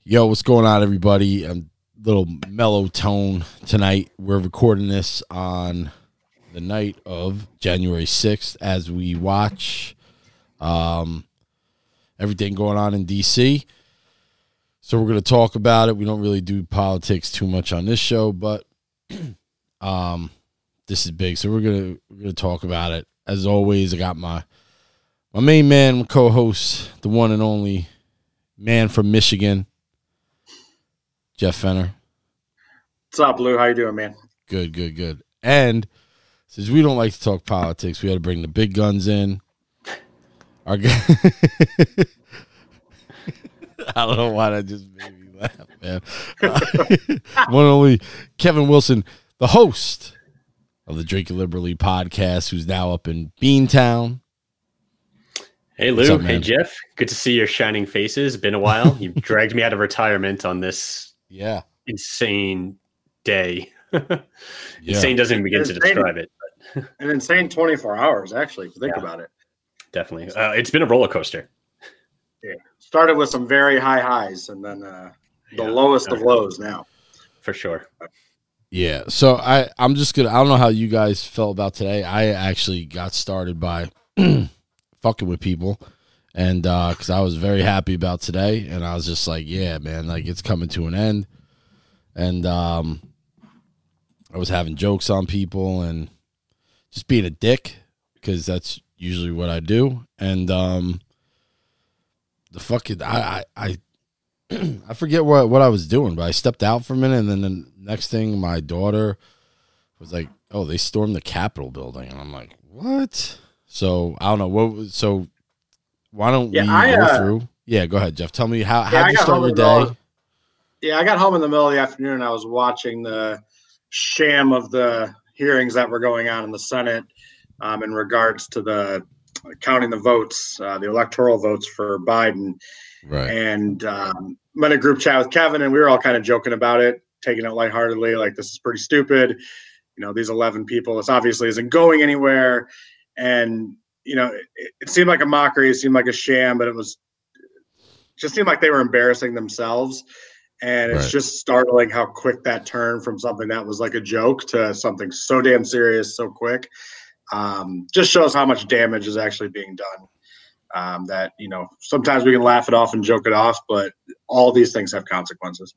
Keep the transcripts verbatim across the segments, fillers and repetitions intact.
Yo, what's going on, everybody? A little mellow tone tonight. We're recording this on the night of January sixth as we watch um, everything going on in D C. So we're going to talk about it. We don't really do politics too much on this show, but um, this is big. So we're going to we're going to talk about it. As always, I got my my main man, my co-host, the one and only man from Michigan, Jeff Fenner. What's up, Lou? How you doing, man? Good, good, good. And since we don't like to talk politics, we had to bring the big guns in. Our guy, I don't know why that just made me laugh, man. Uh, one and only Kevin Wilson, the host of the Drinking Liberally podcast, who's now up in Beantown. Hey, Lou. Up, hey, Jeff. Good to see your shining faces. Been a while. You dragged me out of retirement on this yeah insane day. yeah. Insane doesn't even begin to describe it. But. An insane twenty-four hours, actually, if you think yeah, about it. Definitely. Uh, it's been a roller coaster. Yeah. Started with some very high highs and then uh, the yeah. lowest of lows now. For sure. Yeah. So I, I'm just going to, I don't know how you guys felt about today. I actually got started by fucking with people. And uh, because I was very happy about today. And I was just like, yeah, man, like it's coming to an end. And um, I was having jokes on people and just being a dick because that's usually what I do. And um, the fucking, I, I, I, I forget what, what I was doing, but I stepped out for a minute. And then the next thing, my daughter was like, oh, they stormed the Capitol building. And I'm like, what? So I don't know. What? So why don't yeah, we I, go uh, through? Yeah, go ahead, Jeff. Tell me how, yeah, how did you start your day? Of, yeah, I got home in the middle of the afternoon. And I was watching the sham of the hearings that were going on in the Senate um, in regards to the counting the votes, uh, the electoral votes for Biden. Right. And um, I'm in a group chat with Kevin, and we were all kind of joking about it, taking it lightheartedly, like this is pretty stupid. You know, these eleven people, this obviously isn't going anywhere. And, you know, it, it seemed like a mockery, it seemed like a sham, but it was it just seemed like they were embarrassing themselves. And it's right. just startling how quick that turned from something that was like a joke to something so damn serious so quick. Um, just shows how much damage is actually being done. Um, that, you know, sometimes we can laugh it off and joke it off, but all these things have consequences.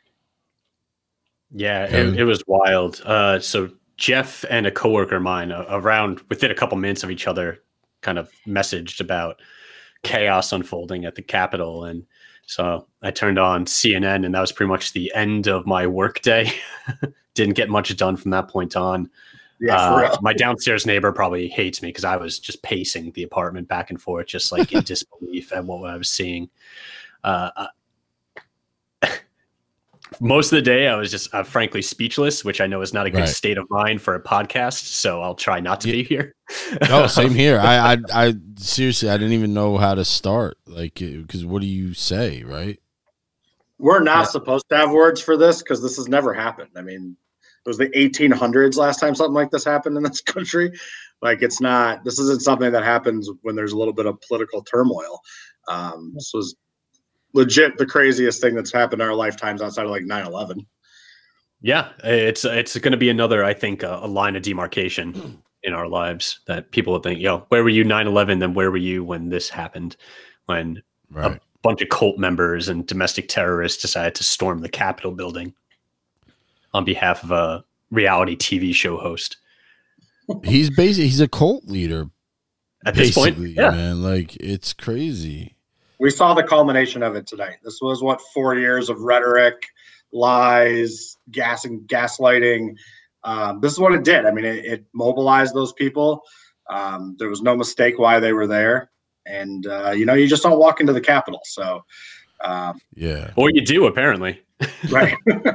Yeah, it, it was wild. Uh, so Jeff and a coworker of mine uh, around within a couple minutes of each other kind of messaged about chaos unfolding at the Capitol. And so I turned on C N N and that was pretty much the end of my work day. Didn't get much done from that point on. Yeah, uh, my downstairs neighbor probably hates me because I was just pacing the apartment back and forth, just like in disbelief at what I was seeing. Uh, uh, most of the day, I was just uh, frankly speechless, which I know is not a good right. state of mind for a podcast. So I'll try not to yeah. be here. No, same here. I, I, I seriously, I didn't even know how to start. Like, because what do you say, right? We're not yeah. supposed to have words for this because this has never happened. I mean, it was the eighteen hundreds last time something like this happened in this country. Like it's not, this isn't something that happens when there's a little bit of political turmoil. Um, this was legit the craziest thing that's happened in our lifetimes outside of like nine eleven. Yeah, it's it's going to be another, I think, uh, a line of demarcation in our lives that people would think, yo, where were you nine eleven? Then where were you when this happened? When right. a bunch of cult members and domestic terrorists decided to storm the Capitol building on behalf of a reality T V show host. He's basically, he's a cult leader. At this point, yeah. man, like it's crazy. We saw the culmination of it today. This was what four years of rhetoric, lies, gassing, gaslighting. Um, this is what it did. I mean, it, it mobilized those people. Um, there was no mistake why they were there. And, uh, you know, you just don't walk into the Capitol. So, um, yeah. Or you do, apparently. Right.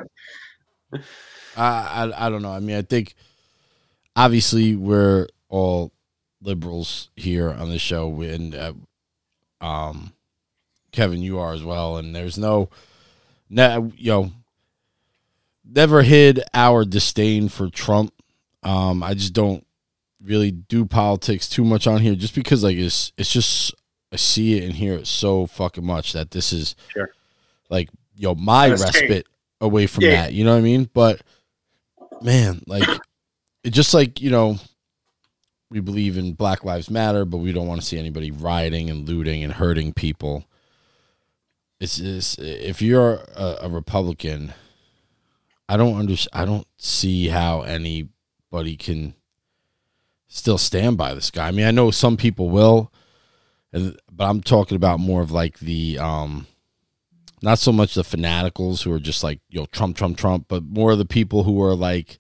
I, I I don't know. I mean, I think obviously we're all liberals here on the show, and uh, um, Kevin, you are as well. And there's no, no, you know, never hid our disdain for Trump. Um, I just don't really do politics too much on here, just because like it's it's just I see it and hear it so fucking much that this is sure. like you know, my respite take, away from yeah. that. You know what I mean? But man, like it just like, you know, we believe in Black Lives Matter, but we don't want to see anybody rioting and looting and hurting people. It's, it's if you're a, a Republican, I don't understand. I don't see how anybody can still stand by this guy. I mean, I know some people will, but I'm talking about more of like the, um, not so much the fanaticals who are just like, you know, Trump, Trump, Trump, but more of the people who are like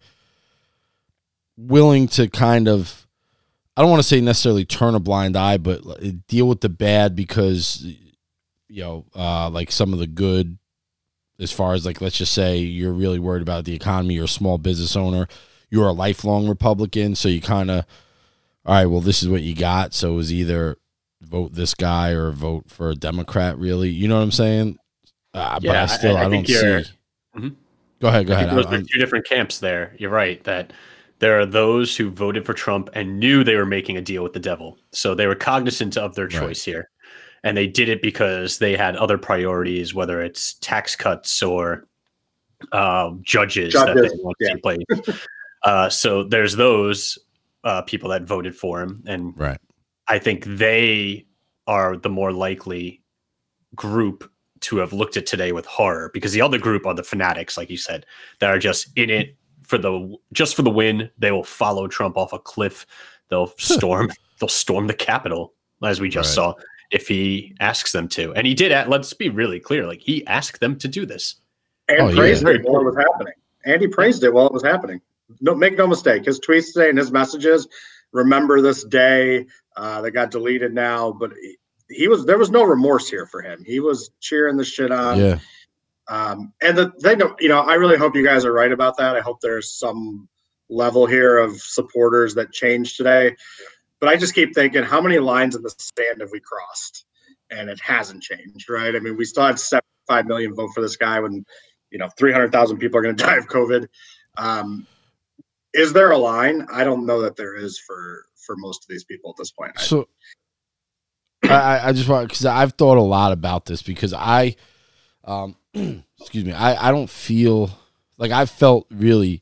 willing to kind of, I don't want to say necessarily turn a blind eye, but deal with the bad because, you know, uh, like some of the good, as far as like, let's just say you're really worried about the economy, you're a small business owner, you're a lifelong Republican, so you kind of, all right, well, this is what you got. So it was either vote this guy or vote for a Democrat, really. You know what I'm saying? Uh, yeah, but I still, I, I, I don't see. Mm-hmm. Go ahead, go I ahead. Those are two different camps there. You're right that there are those who voted for Trump and knew they were making a deal with the devil. So they were cognizant of their choice right. here. And they did it because they had other priorities, whether it's tax cuts or uh, judges, judges that they want yeah. to play. uh, so there's those uh, people that voted for him. And right. I think they are the more likely group to have looked at today with horror, because the other group are the fanatics, like you said, that are just in it for the just for the win. They will follow Trump off a cliff. They'll storm. they'll storm the Capitol, as we just right. saw, if he asks them to. And he did. At, let's be really clear. Like, he asked them to do this, and oh, praised yeah. it while it was happening. And he praised it while it was happening. No, make no mistake. His tweets today and his messages. Remember this day uh, that got deleted now, but he, he was there was no remorse here for him. He was cheering the shit on. Yeah. Um, and the thing, you know, I really hope you guys are right about that. I hope there's some level here of supporters that change today. But I just keep thinking, how many lines in the sand have we crossed? And it hasn't changed, right? I mean, we still had seventy-five million vote for this guy when, you know, three hundred thousand people are going to die of COVID. Um, is there a line? I don't know that there is for for most of these people at this point. So I, I just want, because I've thought a lot about this, because I, um, excuse me, I, I don't feel like I felt really,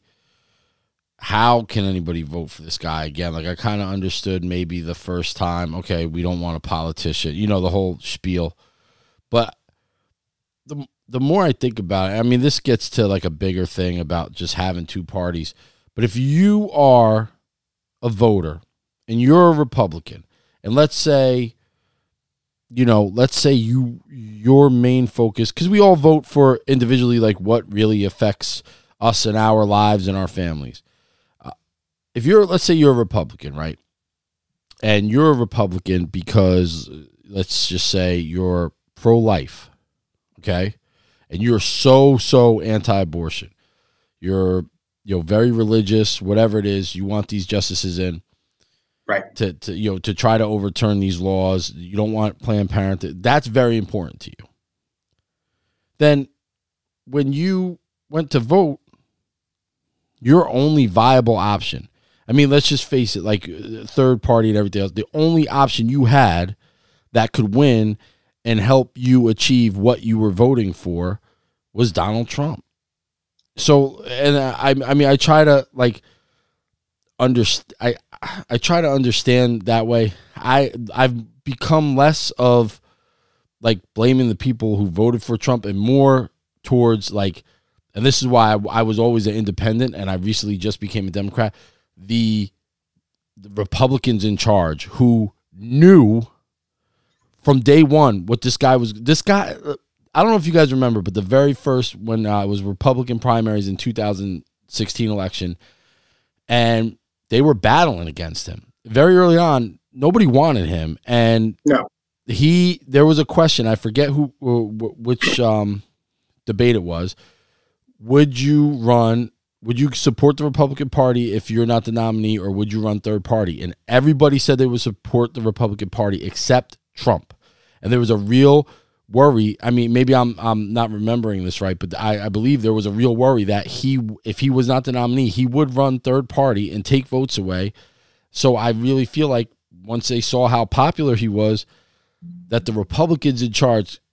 how can anybody vote for this guy again? Like, I kind of understood maybe the first time, okay, we don't want a politician, you know, the whole spiel. But the the more I think about it, I mean, this gets to like a bigger thing about just having two parties. But if you are a voter and you're a Republican, and let's say, you know, let's say you your main focus, because we all vote for individually, like what really affects us and our lives and our families. Uh, if you're, let's say you're a Republican, right? And you're a Republican because, let's just say you're pro-life, okay? And you're so, so anti-abortion. You're, you know, very religious, whatever it is, you want these justices in. Right. To, to you know, to try to overturn these laws. You don't want Planned Parenthood. That's very important to you. Then when you went to vote, your only viable option, I mean, let's just face it, like third party and everything else, the only option you had that could win and help you achieve what you were voting for was Donald Trump. So, and I, I mean, I try to like understand, I, I try to understand that way. I, I've become less of like blaming the people who voted for Trump and more towards like, and this is why I, I was always an independent and I recently just became a Democrat, the, the Republicans in charge who knew from day one what this guy was, this guy, I don't know if you guys remember, but the very first, when uh, it was Republican primaries in two thousand sixteen election, and they were battling against him very early on. Nobody wanted him. And no. he, there was a question. I forget who, which um, debate it was. Would you run, would you support the Republican Party if you're not the nominee, or would you run third party? And everybody said they would support the Republican Party except Trump. And there was a real worry. I mean, maybe I'm I'm not remembering this right, but I, I believe there was a real worry that he, if he was not the nominee, he would run third party and take votes away. So I really feel like once they saw how popular he was, that the Republicans in charge,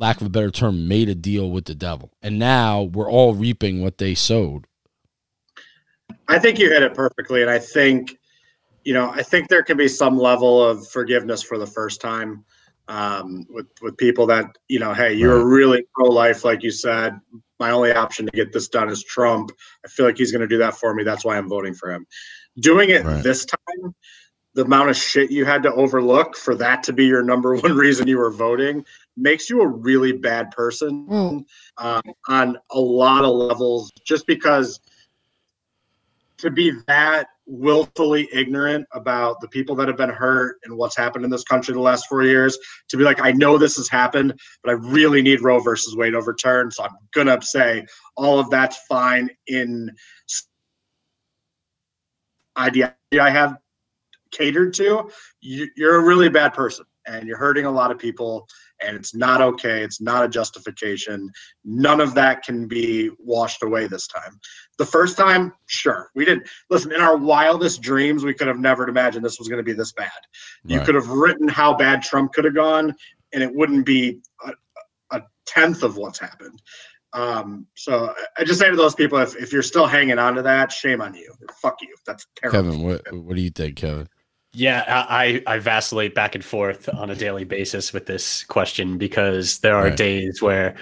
lack of a better term, made a deal with the devil. And now we're all reaping what they sowed. I think you hit it perfectly. And I think, you know, I think there can be some level of forgiveness for the first time um, with, with people that, you know, hey, you're right. really pro-life, like you said. My only option to get this done is Trump. I feel like he's going to do that for me. That's why I'm voting for him. Doing it right. this time, the amount of shit you had to overlook for that to be your number one reason you were voting makes you a really bad person well, um, on a lot of levels, just because to be that willfully ignorant about the people that have been hurt and what's happened in this country the last four years, to be like, I know this has happened, but I really need Roe versus Wade overturned. So I'm going to say all of that's fine in idea I have catered to. You're a really bad person and you're hurting a lot of people, and it's not okay. It's not a justification. None of that can be washed away this time. The first time, sure, we didn't listen. In our wildest dreams, we could have never imagined this was going to be this bad. You right. could have written how bad Trump could have gone, and it wouldn't be a, a tenth of what's happened. Um, so I just say to those people, if, if you're still hanging on to that, shame on you. Fuck you. That's terrible. Kevin, what what do you think, Kevin? Yeah, I, I vacillate back and forth on a daily basis with this question, because there are right. days where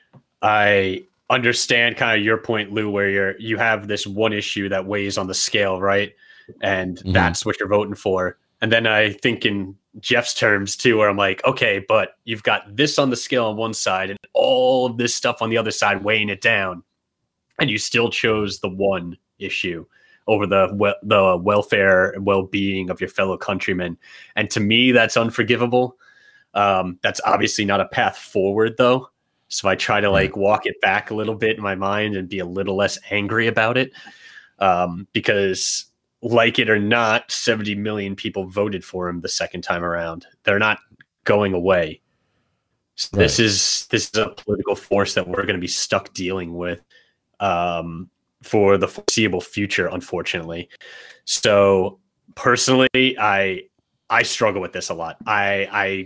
I understand kind of your point, Lou, where you're you have this one issue that weighs on the scale, right? And mm-hmm. that's what you're voting for. And then I think in Jeff's terms too, where I'm like, okay, but you've got this on the scale on one side and all of this stuff on the other side weighing it down, and you still chose the one issue over the we- the welfare and well-being of your fellow countrymen. And to me, that's unforgivable. Um, that's obviously not a path forward, though. So I try to like walk it back a little bit in my mind and be a little less angry about it, um, because like it or not, seventy million people voted for him the second time around. They're not going away. So right. This is this is a political force that we're going to be stuck dealing with um, for the foreseeable future, unfortunately. So personally, I I struggle with this a lot. I I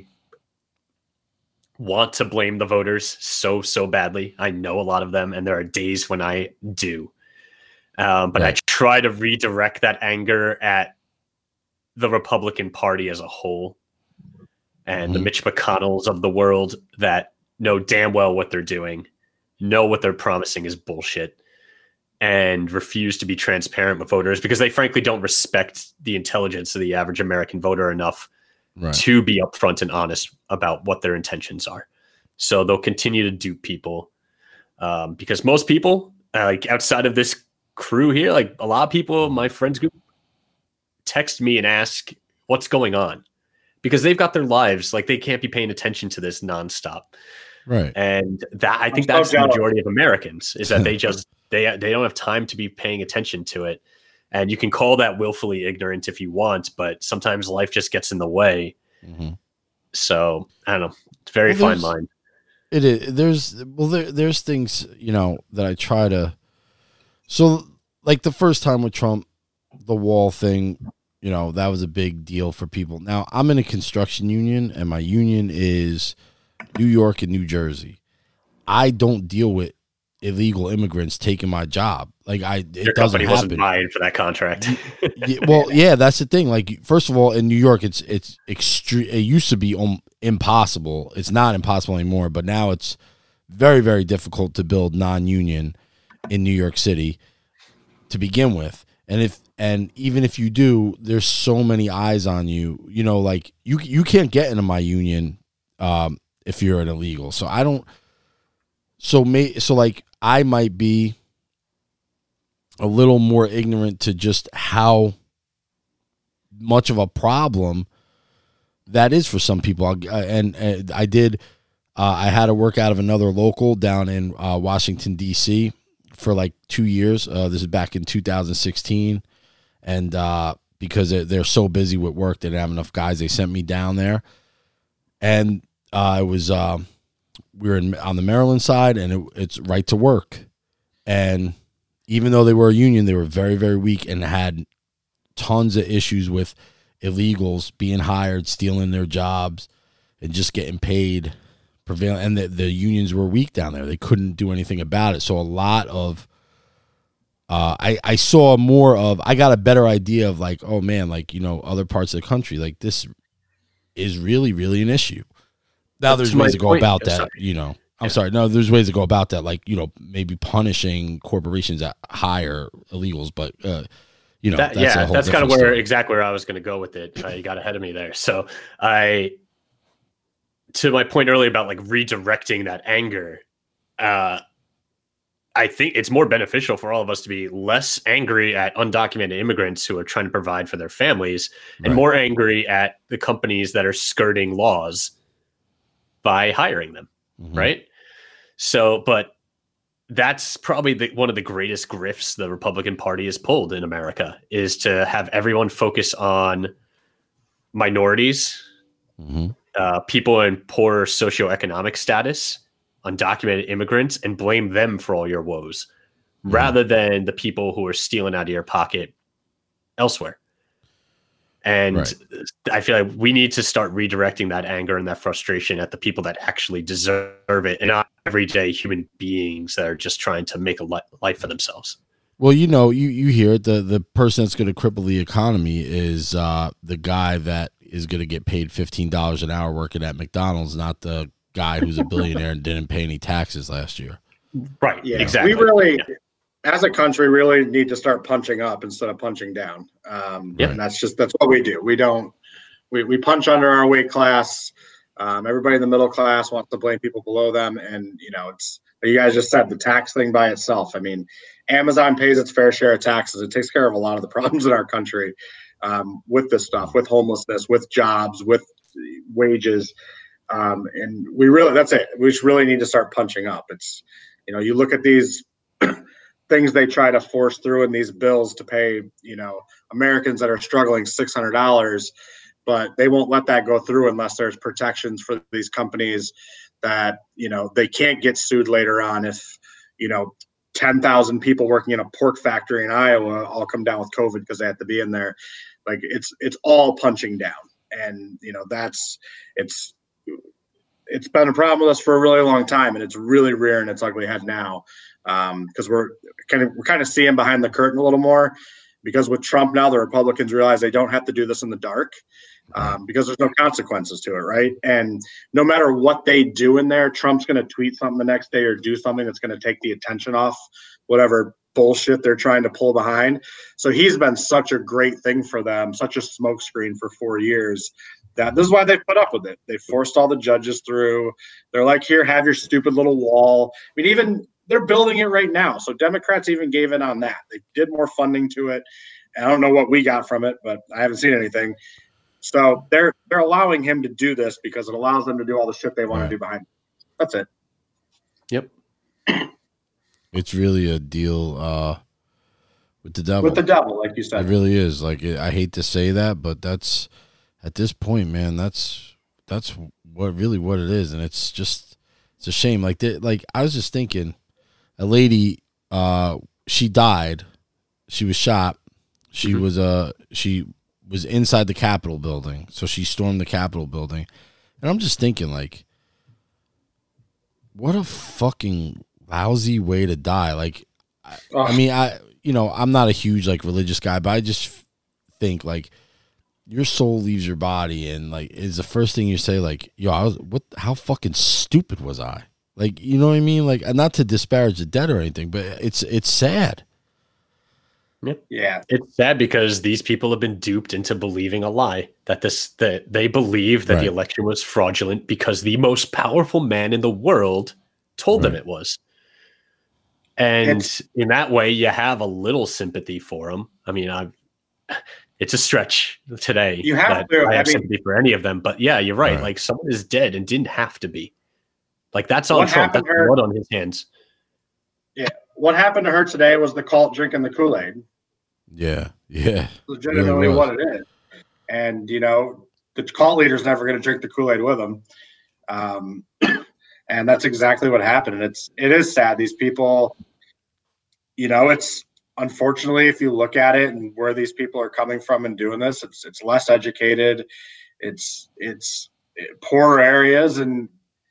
want to blame the voters so so badly. I know a lot of them, and there are days when I do. Um, but right. I try to redirect that anger at the Republican Party as a whole, and mm-hmm. the Mitch McConnells of the world that know damn well what they're doing, know what they're promising is bullshit, and refuse to be transparent with voters because they frankly don't respect the intelligence of the average American voter enough right. to be upfront and honest about what their intentions are. So they'll continue to dupe people um, because most people, uh, like outside of this crew here, like a lot of people, my friends group, text me and ask what's going on because they've got their lives. Like they can't be paying attention to this nonstop. Right. And that, I think that's the majority of Americans is that they just, they, they don't have time to be paying attention to it. And you can call that willfully ignorant if you want, but sometimes life just gets in the way. Mm-hmm. So I don't know. It's very well, fine line. It is. There's, well, there, there's things, you know, that I try to, so like the first time with Trump, the wall thing, you know, that was a big deal for people. Now I'm in a construction union and my union is New York and New Jersey. I don't deal with illegal immigrants taking my job. Like I, it Your doesn't company happen. Wasn't buying for that contract. yeah, well, yeah, that's the thing. Like, first of all, in New York, it's it's extreme. It used to be um, impossible. It's not impossible anymore, but now it's very, very difficult to build non-union in New York City to begin with. And if and even if you do, there's so many eyes on you. You know, like you you can't get into my union um, if you're an illegal. So I don't. So may so like I might be a little more ignorant to just how much of a problem that is for some people. And, and I did. Uh, I had to work out of another local down in uh, Washington D C for like two years. Uh, this is back in two thousand sixteen, and uh, because they're, they're so busy with work, they didn't have enough guys. They sent me down there, and uh, it was. Uh, We were in, on the Maryland side, and it, it's right to work. And even though they were a union, they were very, very weak and had tons of issues with illegals being hired, stealing their jobs, and just getting paid prevailing, and the, the unions were weak down there. They couldn't do anything about it. So a lot of, uh, I, I saw more of, I got a better idea of like, oh man, like, you know, other parts of the country, like this is really, really an issue. Now there's ways to go about that, you know. I'm sorry. No, there's ways to go about that, like, you know, maybe punishing corporations that hire illegals, but, uh, you know, that, that's yeah, that's kind of where story. exactly where I was going to go with it. Uh, you got ahead of me there. So I, to my point earlier about like redirecting that anger, uh, I think it's more beneficial for all of us to be less angry at undocumented immigrants who are trying to provide for their families and Right. more angry at the companies that are skirting laws by hiring them. Mm-hmm. Right. So, but that's probably the, one of the greatest grifts the Republican Party has pulled in America, is to have everyone focus on minorities, Mm-hmm. uh, people in poor socioeconomic status, undocumented immigrants, and blame them for all your woes, Mm-hmm. rather than the people who are stealing out of your pocket elsewhere. And Right. I feel like we need to start redirecting that anger and that frustration at the people that actually deserve it, and not everyday human beings that are just trying to make a li- life for themselves. Well, you know, you, you hear it. The, the person that's going to cripple the economy is uh, the guy that is going to get paid fifteen dollars an hour working at McDonald's, not the guy who's a billionaire and didn't pay any taxes last year. Right. Yeah, Exactly. we really, Yeah. as a country, really need to start punching up instead of punching down. Um, Yeah. And that's just, that's what we do. We don't, we, we punch under our weight class. Um, everybody in the middle class wants to blame people below them. And, you know, it's, you guys just said the tax thing by itself. I mean, Amazon pays its fair share of taxes. It takes care of a lot of the problems in our country um, with this stuff, with homelessness, with jobs, with wages. Um, and we really, that's it. We just really need to start punching up. It's, you know, you look at these things they try to force through in these bills to pay, you know, Americans that are struggling six hundred dollars, but they won't let that go through unless there's protections for these companies that, you know, they can't get sued later on if, you know, ten thousand people working in a pork factory in Iowa all come down with COVID because they have to be in there. Like it's, it's all punching down. And, you know, that's, it's, it's been a problem with us for a really long time, and it's really rearing its ugly head now. Um, because we're kind of we're kind of seeing behind the curtain a little more, because with Trump now, the Republicans realize they don't have to do this in the dark, um, because there's no consequences to it, right? And no matter what they do in there, Trump's going to tweet something the next day or do something that's going to take the attention off whatever bullshit they're trying to pull behind. So he's been such a great thing for them, such a smokescreen for four years. That this is why they put up with it. They forced all the judges through. They're like, here, have your stupid little wall. I mean, even they're building it right now. So Democrats even gave in on that. They did more funding to it. And I don't know what we got from it, but I haven't seen anything. So they're they're allowing him to do this because it allows them to do all the shit they want Right. to do behind it. That's it. Yep. It's really a deal uh, with the devil. With the devil, like you It said. really is. Like, I hate to say that, but that's, at this point, man, that's that's what really what it is, and it's just it's a shame. Like, they, like I was just thinking, a lady, uh, she died, she was shot, she Mhm. was uh she was inside the Capitol building, so she stormed the Capitol building, and I'm just thinking, like, what a fucking lousy way to die. Like, I, I mean, I you know I'm not a huge like religious guy, but I just think like, your soul leaves your body, and like is the first thing you say, like, yo, I was what how fucking stupid was I? Like, you know what I mean? Like, not to disparage the dead or anything, but it's it's sad. Yep. Yeah. It's sad because these people have been duped into believing a lie that this that they believe that Right. the election was fraudulent because the most powerful man in the world told them Right. it was. And It's- in that way, you have a little sympathy for them. I mean, I it's a stretch today. You have that to. I I have mean- sympathy for any of them, but yeah, you're right. Right. Like, someone is dead and didn't have to be. Like, that's on What Trump. happened That's to her- blood on his hands. What happened to her today was the cult drinking the Kool-Aid. Yeah, yeah, Legitimately was. what it is. And, you know, the cult leader's never going to drink the Kool-Aid with them. Um, and that's exactly what happened. And it's, it is sad. These people, you know, it's unfortunately, if you look at it and where these people are coming from and doing this, it's, it's less educated. It's, it's poorer areas, and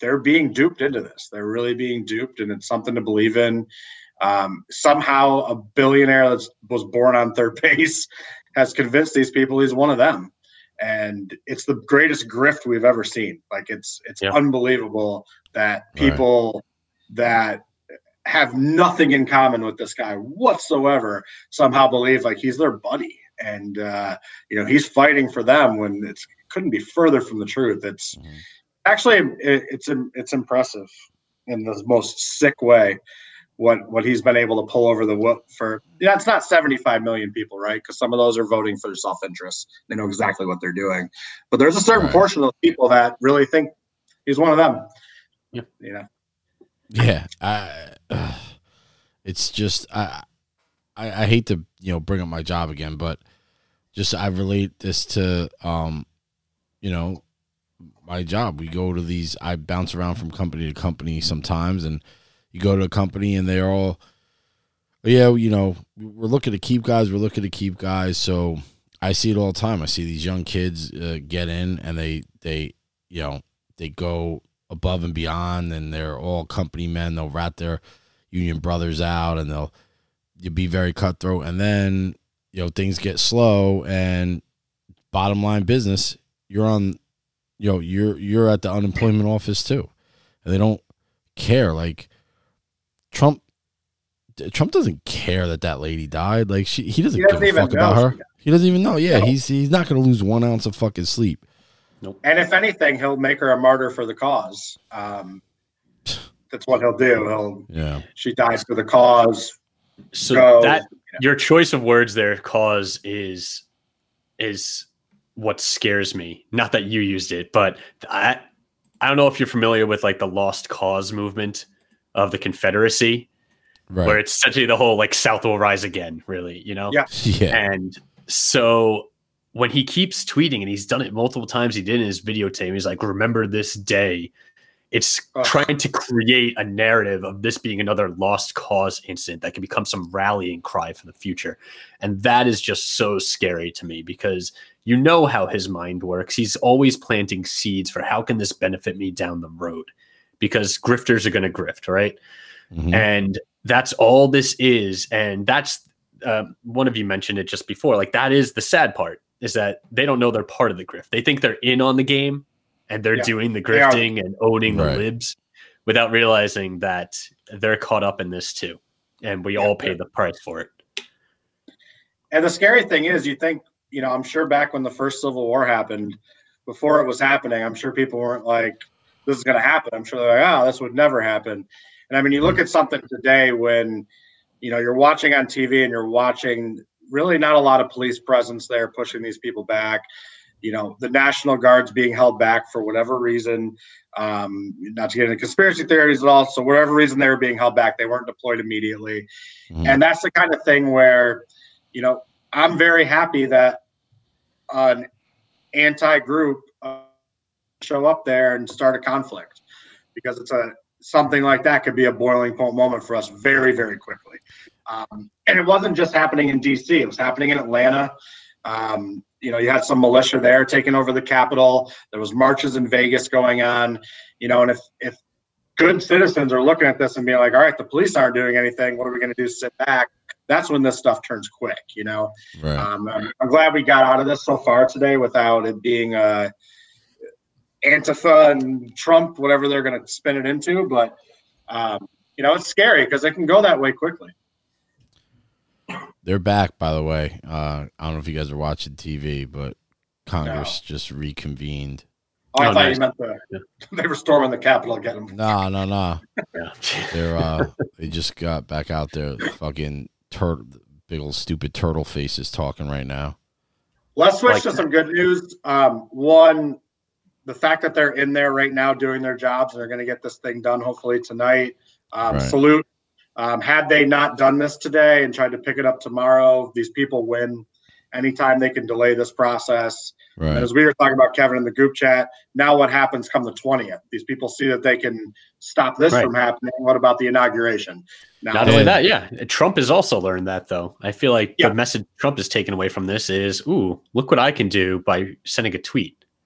they're being duped into this. They're really being duped, and it's something to believe in. Um, somehow a billionaire that was born on third base has convinced these people he's one of them. And it's the greatest grift we've ever seen. Like it's, it's yeah. unbelievable that people right. that have nothing in common with this guy whatsoever somehow believe like he's their buddy. And, uh, you know, he's fighting for them when it's, it couldn't be further from the truth. It's mm-hmm. actually, it, it's, it's impressive in the most sick way. What what he's been able to pull over the whoop for, yeah, it's not seventy-five million people, right? Because some of those are voting for their self-interest. They know exactly what they're doing. But there's a certain right. portion of those people that really think he's one of them. Yeah. You know? Yeah. I, uh, it's just, I, I I hate to, you know, bring up my job again, but just I relate this to, um, you know, my job. We go to these, I bounce around from company to company sometimes, and you go to a company and they're all, yeah, you know, we're looking to keep guys. We're looking to keep guys. So I see it all the time. I see these young kids uh, get in and they, they, you know, they go above and beyond, and they're all company men. They'll rat their union brothers out, and they'll you'll be very cutthroat. And then, you know, things get slow, and bottom line business, you're on, you know, you're, you're at the unemployment office too. And they don't care. Like, Trump, Trump doesn't care that that lady died. Like she, he doesn't, he doesn't give a fuck about her. He doesn't even know. Yeah, no. he's he's not going to lose one ounce of fucking sleep. Nope. And if anything, he'll make her a martyr for the cause. Um, that's what he'll do. He'll, yeah, she dies for the cause. So go, that you know. Your choice of words there, cause, is is what scares me. Not that you used it, but I I don't know if you're familiar with like the Lost Cause movement of the Confederacy, right. where it's essentially the whole like South will rise again, really, you know? Yeah. yeah. And so when he keeps tweeting, and he's done it multiple times, he did in his videotape, he's like, remember this day. It's oh. trying to create a narrative of this being another lost cause incident that can become some rallying cry for the future. And that is just so scary to me, because you know how his mind works. He's always planting seeds for how can this benefit me down the road, because grifters are going to grift, right? Mm-hmm. And that's all this is. And that's uh, one of you mentioned it just before. Like, that is the sad part, is that they don't know they're part of the grift. They think they're in on the game, and they're yeah, doing the grifting and owning right. the libs without realizing that they're caught up in this too. And we yeah, all pay the price for it. And the scary thing is, you think, you know, I'm sure back when the first Civil War happened, before it was happening, I'm sure people weren't like, this is going to happen. I'm sure they're like, oh, this would never happen. And I mean, you look at something today when, you know, you're watching on T V and you're watching really not a lot of police presence there pushing these people back. You know, the National Guard's being held back for whatever reason, um, not to get into conspiracy theories at all. So whatever reason they were being held back, they weren't deployed immediately. Mm-hmm. And that's the kind of thing where, you know, I'm very happy that an anti-group uh, show up there and start a conflict, because it's a something like that could be a boiling point moment for us very, very quickly. Um, and it wasn't just happening in D C. It was happening in Atlanta. Um, you know, you had some militia there taking over the Capitol. There was marches in Vegas going on, you know, and if, if good citizens are looking at this and being like, all right, the police aren't doing anything, what are we going to do? Sit back. That's when this stuff turns quick, you know? Right. Um, I'm, I'm glad we got out of this so far today without it being uh, Antifa and Trump, whatever they're going to spin it into. But, um, you know, it's scary because it can go that way quickly. They're back, by the way. Uh, I don't know if you guys are watching T V, but Congress no. just reconvened. Oh, I oh, thought nice. you meant the, yeah. they were storming the Capitol again. No, no, no. Yeah. They're uh, they just got back out there. Fucking turtle, big old stupid turtle faces talking right now. Let's switch like to that. some good news. Um, one, the fact that they're in there right now doing their jobs and they're going to get this thing done hopefully tonight. Um, right. Salute. Um, had they not done this today and tried to pick it up tomorrow, these people win. Anytime they can delay this process. Right. And as we were talking about, Kevin, in the group chat, now what happens come the twentieth? These people see that they can stop this right. from happening. What about the inauguration? Now, Not only that, yeah. Trump has also learned that, though. I feel like yeah. the message Trump has taken away from this is, ooh, look what I can do by sending a tweet.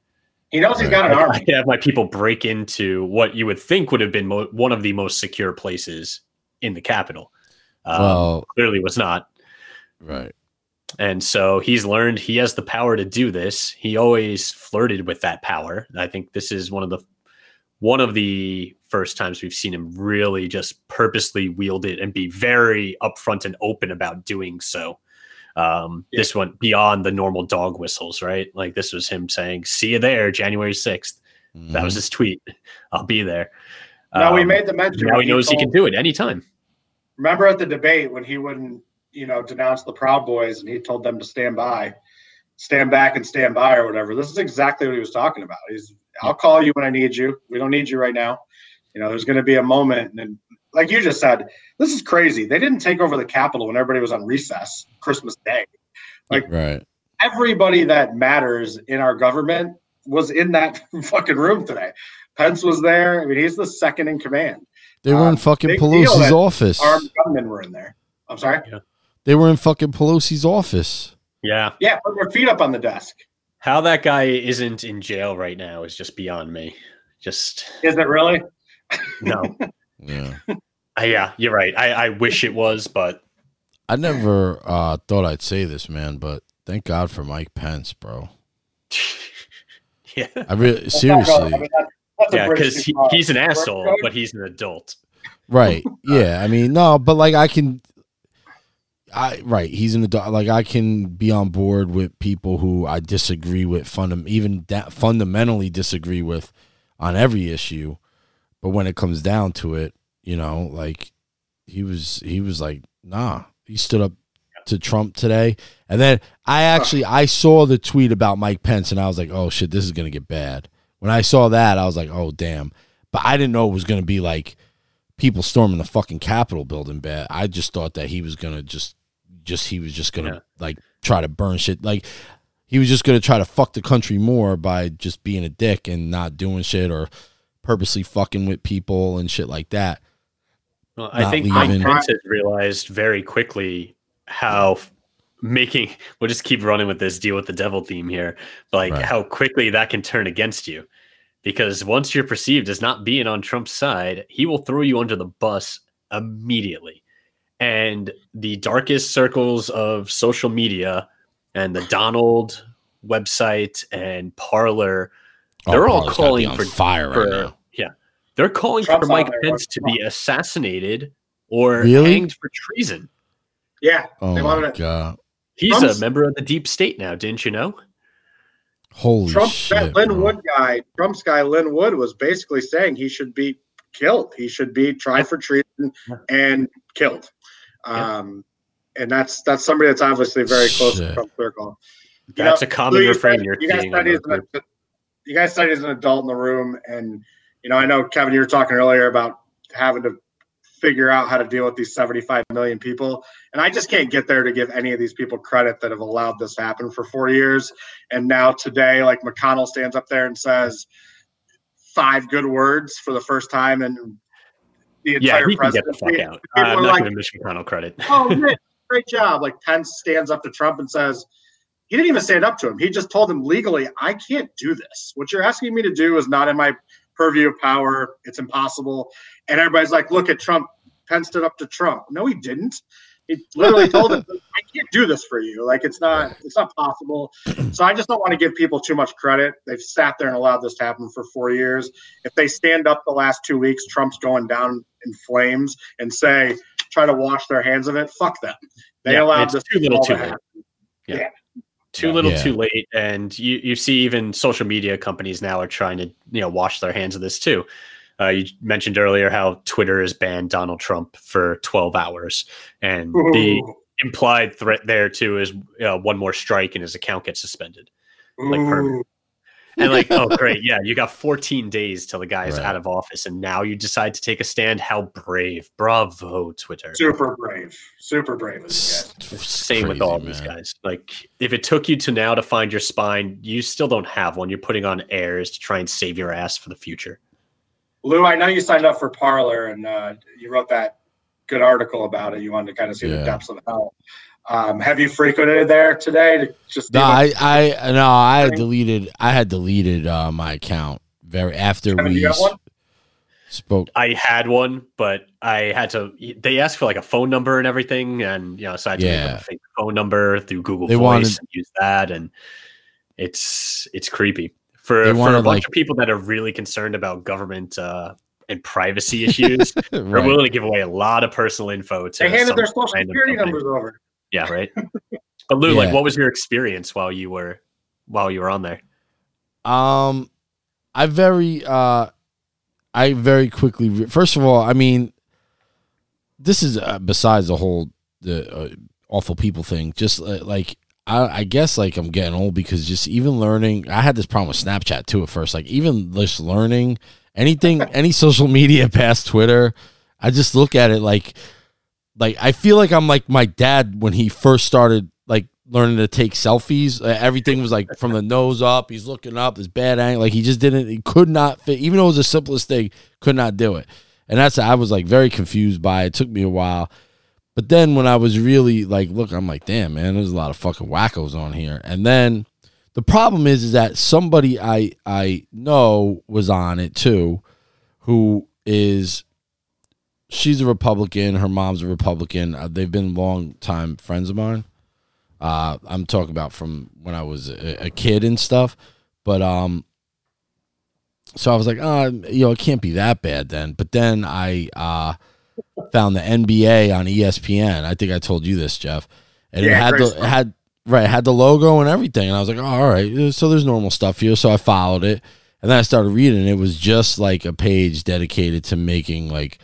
He knows he's got an army. I can have my people break into what you would think would have been mo- one of the most secure places in the Capitol. Um, Well, clearly was not. Right. And so he's learned he has the power to do this. He always flirted with that power. I think this is one of the one of the first times we've seen him really just purposely wield it and be very upfront and open about doing so. Um, yeah. This went beyond the normal dog whistles, right? Like this was him saying, "See you there, January sixth." Mm-hmm. That was his tweet. I'll be there. No, um, he made the mention. Now he knows he, told, he can do it anytime. Remember at the debate when he wouldn't, you know, denounce the Proud Boys and he told them to stand by, stand back and stand by or whatever. This is exactly what he was talking about. He's, I'll call you when I need you. We don't need you right now. You know, there's going to be a moment. And like you just said, this is crazy. They didn't take over the Capitol when everybody was on recess, Christmas Day. Like right. everybody that matters in our government was in that fucking room today. Pence was there. I mean, he's the second in command. They were um, in fucking Pelosi's office. Armed gunmen were in there. I'm sorry? Yeah. They were in fucking Pelosi's office. Yeah. Yeah, put their feet up on the desk. How that guy isn't in jail right now is just beyond me. Just Is it really? No. Yeah. Uh, yeah, you're right. I, I wish it was, but I never uh, thought I'd say this, man, but thank God for Mike Pence, bro. Yeah. I really seriously. I mean, that's, that's yeah, because he, he's an asshole, but he's an adult. Right. Yeah. I mean, no, but like I can I right, he's an adult. Like I can be on board with people who I disagree with, fundam- even that fundamentally disagree with on every issue. But when it comes down to it, you know, like he was, he was like, nah. He stood up to Trump today, and then I actually I saw the tweet about Mike Pence, and I was like, oh shit, this is gonna get bad. When I saw that, I was like, oh damn. But I didn't know it was gonna be like people storming the fucking Capitol building bad. I just thought that he was gonna just. Just he was just gonna yeah. like try to burn shit. Like he was just gonna try to fuck the country more by just being a dick and not doing shit or purposely fucking with people and shit like that. Well, I think Mike Pence has realized very quickly how making we'll just keep running with this deal with the devil theme here, like right. how quickly that can turn against you. Because once you're perceived as not being on Trump's side, he will throw you under the bus immediately. And the darkest circles of social media and the Donald website and Parler, they're oh, all calling for fire for, right now. Yeah, they're calling Trump's for Mike Pence to be assassinated or really? hanged for treason. Yeah. Oh they my god. He's Trump's, a member of the deep state now. Didn't you know? Holy Trump, shit! That Lynn bro. Wood guy, Trump's guy, Lynn Wood, was basically saying he should be killed. He should be tried for treason and killed. Um, yeah. And that's that's somebody that's obviously very close Shit. to Trump circle. You that's know, a common you refrain said, you're you guys, seeing. said he's an, you guys said he's an adult in the room, and you know I know Kevin, you were talking earlier about having to figure out how to deal with these seventy-five million people, and I just can't get there to give any of these people credit that have allowed this to happen for four years, and now today, like McConnell stands up there and says five good words for the first time and. The yeah, entire he can get the fuck out. Uh, I'm not like, giving Mitch McConnell credit. Oh, great, great job. Like Pence stands up to Trump and says, he didn't even stand up to him. He just told him legally, I can't do this. What you're asking me to do is not in my purview of power. It's impossible. And everybody's like, look at Trump. Pence stood up to Trump. No, he didn't. He literally told him, I can't do this for you. Like, it's not, it's not possible. So I just don't want to give people too much credit. They've sat there and allowed this to happen for four years. If they stand up the last two weeks, Trump's going down in flames and say, try to wash their hands of it. Fuck them. They yeah, allowed this too little to too happen. late. Yeah. yeah. Too little yeah. too late. And you, you see even social media companies now are trying to, you know, wash their hands of this too. Uh, you mentioned earlier how Twitter has banned Donald Trump for twelve hours. And Ooh. the implied threat there too is uh, one more strike and his account gets suspended. Like permanent. And like, oh, great. Yeah, you got fourteen days till the guy is right. out of office. And now you decide to take a stand. How brave. Bravo, Twitter. Super brave. Super brave. Same crazy, with all man. These guys. Like, if it took you to now to find your spine, you still don't have one. You're putting on airs to try and save your ass for the future. Lou, I know you signed up for Parler and uh, you wrote that good article about it. You wanted to kind of see yeah. the depths of hell. Um, have you frequented there today? To just no, I, I, no, I had deleted, I had deleted uh, my account very after Kevin, we spoke. I had one, but I had to. They asked for like a phone number and everything, and you know, so I had to Yeah. make up a fake phone number through Google They Voice wanted- and use that, and it's it's creepy for They for wanted, a bunch like- of people that are really concerned about government uh, and privacy issues. They're Right. willing to give away a lot of personal info to. They handed some their social random security company. numbers over. Yeah, right. But Lou, like, Yeah. what was your experience while you were while you were on there? Um, I very, uh, I very quickly. Re- First of all, I mean, this is uh, besides the whole the uh, awful people thing. Just uh, like I, I guess, like I'm getting old because just even learning. I had this problem with Snapchat too at first. Like even just learning anything, any social media past Twitter, I just look at it like, like I feel like I'm like my dad when he first started like learning to take selfies. Uh, everything was like from the nose up. He's looking up. This bad angle. Like he just didn't. He could not fit. Even though it was the simplest thing, could not do it. And that's I was like very confused by it. It took me a while. But then when I was really like, look, I'm like, damn, man, there's a lot of fucking wackos on here. And then the problem is, is that somebody I I know was on it too, who is, she's a Republican. Her mom's a Republican. Uh, they've been long-time friends of mine. Uh, I'm talking about from when I was a, a kid and stuff. But um, so I was like, oh, you know, it can't be that bad then. But then I uh, found the N B A on E S P N. I think I told you this, Jeff. And Yeah, it had great the stuff. it had right, it had the logo and everything. And I was like, oh, all right. So there's normal stuff here. So I followed it. And then I started reading. It was just like a page dedicated to making like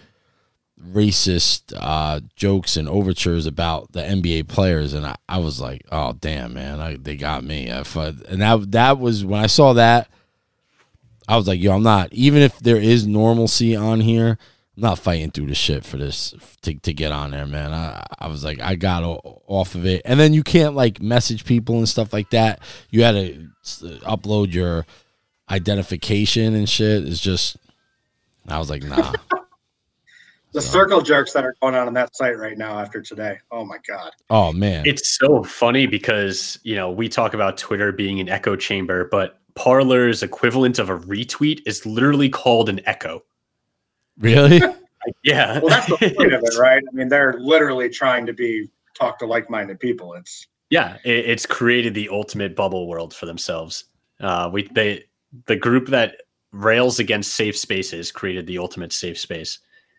racist uh, jokes and overtures about the N B A players. And I, I was like, oh, damn, man. I, they got me. If I, and that, that was when I saw that. I was like, yo, I'm not, even if there is normalcy on here, I'm not fighting through the shit for this to, to get on there, man. I, I was like, I got o- off of it. And then you can't like message people and stuff like that. You had to upload your identification and shit. It's just, I was like, nah. The So- circle jerks that are going on on that site right now after today. Oh my God. Oh, man. It's so funny because, you know, we talk about Twitter being an echo chamber, but Parler's equivalent of a retweet is literally called an echo. Really? Yeah. Well, that's the point of it, right? I mean, they're literally trying to be talk to like-minded people. It's Yeah, it, it's created the ultimate bubble world for themselves. Uh, we they the group that rails against safe spaces created the ultimate safe space.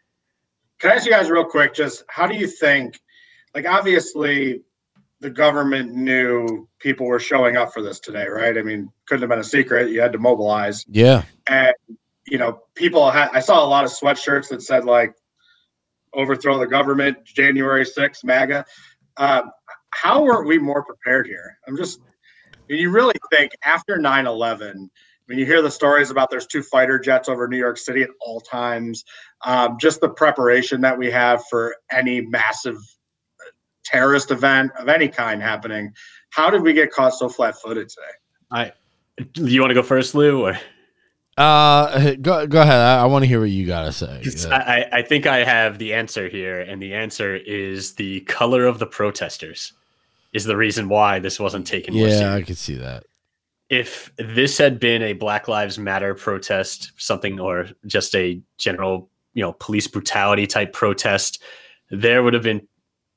Can I ask you guys real quick, just how do you think, like, obviously the government knew people were showing up for this today, right? I mean, couldn't have been a secret. You had to mobilize. Yeah. And, you know, people had, I saw a lot of sweatshirts that said, like, overthrow the government, January sixth, MAGA. Um, how were we more prepared here? I'm just, you really think after nine eleven, when you hear the stories about there's two fighter jets over New York City at all times, um, just the preparation that we have for any massive terrorist event of any kind happening, how did we get caught so flat-footed today? I, you want to go first, Lou? Or? Uh, go go ahead. I, I want to hear what you gotta say. Yeah. I, I think I have the answer here, and the answer is the color of the protesters is the reason why this wasn't taken more Yeah, I seriously. could see that. If this had been a Black Lives Matter protest, something, or just a general, you know, police brutality type protest, there would have been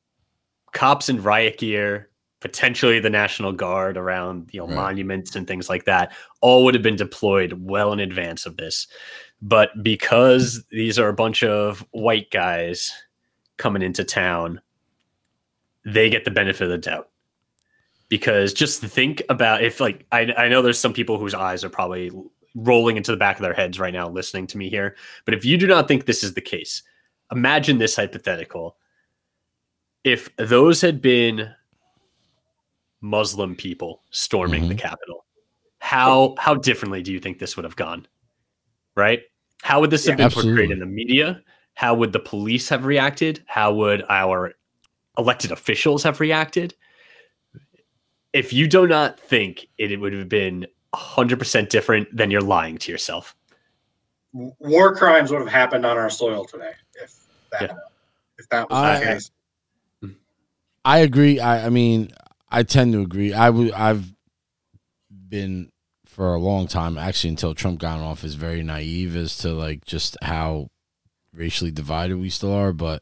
cops in riot gear, potentially the National Guard around, you know, Right. monuments and things like that, all would have been deployed well in advance of this. But because these are a bunch of white guys coming into town, they get the benefit of the doubt. Because just think about if, like, I, I know there's some people whose eyes are probably rolling into the back of their heads right now listening to me here. But if you do not think this is the case, imagine this hypothetical. If those had been Muslim people storming Mhm. the Capitol, how how differently do you think this would have gone? Right? How would this have Yeah, been portrayed absolutely. in the media? How would the police have reacted? How would our elected officials have reacted? If you do not think it, it would have been one hundred percent different, then you're lying to yourself. War crimes would have happened on our soil today if that Yeah. if that was I- the case. I agree. I, I mean, I tend to agree. I w- I've been for a long time, actually, until Trump got in office, very naive as to like just how racially divided we still are. But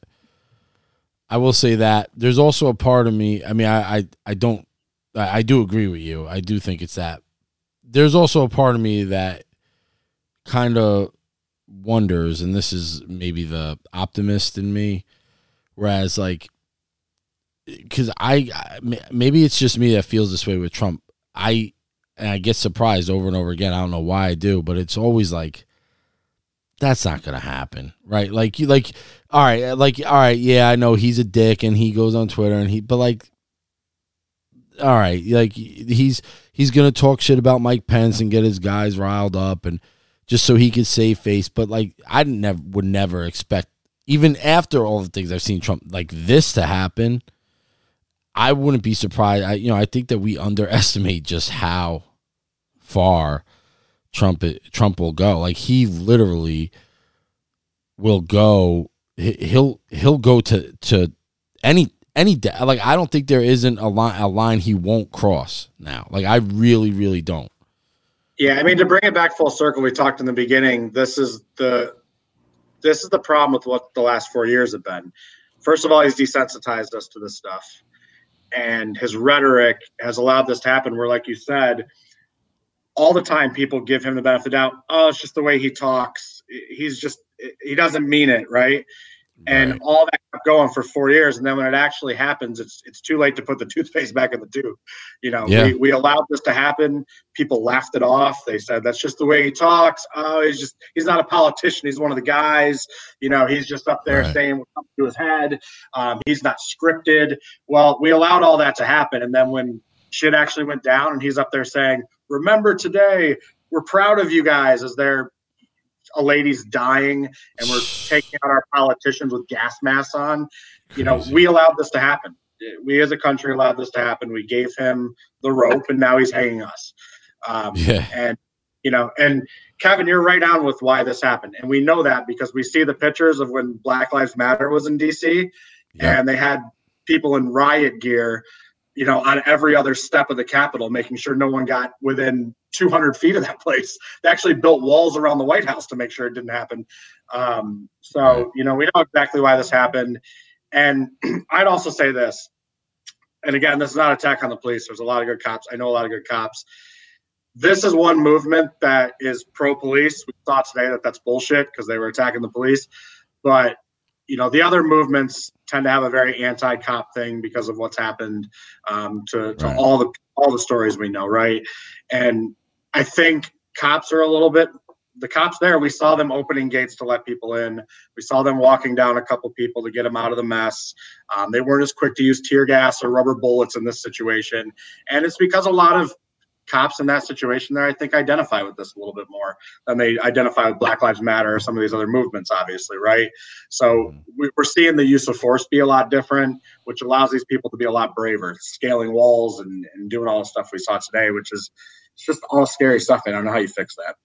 I will say that there's also a part of me. I mean, I I, I don't. I, I do agree with you. I do think it's that. There's also a part of me that kind of wonders, and this is maybe the optimist in me, whereas like, because I, maybe it's just me that feels this way with Trump. I, and I get surprised over and over again. I don't know why I do, but it's always like, that's not going to happen. Right. Like you, like, all right. Like, all right. Yeah, I know he's a dick and he goes on Twitter and he, but like, all right. Like he's, he's going to talk shit about Mike Pence and get his guys riled up and just so he could save face. But like, I never would never expect, even after all the things I've seen Trump like this to happen, I wouldn't be surprised. I, you know, I think that we underestimate just how far Trump Trump will go. Like he literally will go. He'll he'll go to to any any like I don't think there isn't a line a line he won't cross now. Like I really really don't. Yeah, I mean to bring it back full circle, we talked in the beginning. This is the this is the problem with what the last four years have been. First of all, he's desensitized us to this stuff. And his rhetoric has allowed this to happen where, like you said, all the time people give him the benefit of the doubt. Oh, it's just the way he talks. He's just, he doesn't mean it, right? And right. all that kept going for four years. And then when it actually happens, it's it's too late to put the toothpaste back in the tube. You know, yeah. we, we allowed this to happen. People laughed it off. They said, that's just the way he talks. Oh, he's just, he's not a politician. He's one of the guys. You know, he's just up there right. saying what's up to his head. Um, he's not scripted. Well, we allowed all that to happen. And then when shit actually went down and he's up there saying, remember today, we're proud of you guys, as they're a lady's dying and we're taking out our politicians with gas masks on. You know, we allowed this to happen. We as a country allowed this to happen. We gave him the rope and now he's hanging us. Um, yeah. And, you know, and Kevin, you're right on with why this happened. And we know that because we see the pictures of when Black Lives Matter was in D C yeah. and they had people in riot gear, you know, on every other step of the Capitol, making sure no one got within two hundred feet of that place. They actually built walls around the White House to make sure it didn't happen. Um, so, right. you know, we know exactly why this happened. And I'd also say this, and again, this is not an attack on the police. There's a lot of good cops. I know a lot of good cops. This is one movement that is pro-police. We thought today that that's bullshit because they were attacking the police. But, you know, the other movements tend to have a very anti-cop thing because of what's happened um, to, to right. all the all the stories we know, right? And I think cops are a little bit – the cops there, we saw them opening gates to let people in. We saw them walking down a couple people to get them out of the mess. Um, they weren't as quick to use tear gas or rubber bullets in this situation. And it's because a lot of cops in that situation there, I think, identify with this a little bit more than they identify with Black Lives Matter or some of these other movements, obviously, right? So we, we're seeing the use of force be a lot different, which allows these people to be a lot braver, scaling walls and, and doing all the stuff we saw today, which is it's just all scary stuff. I don't know how you fix that.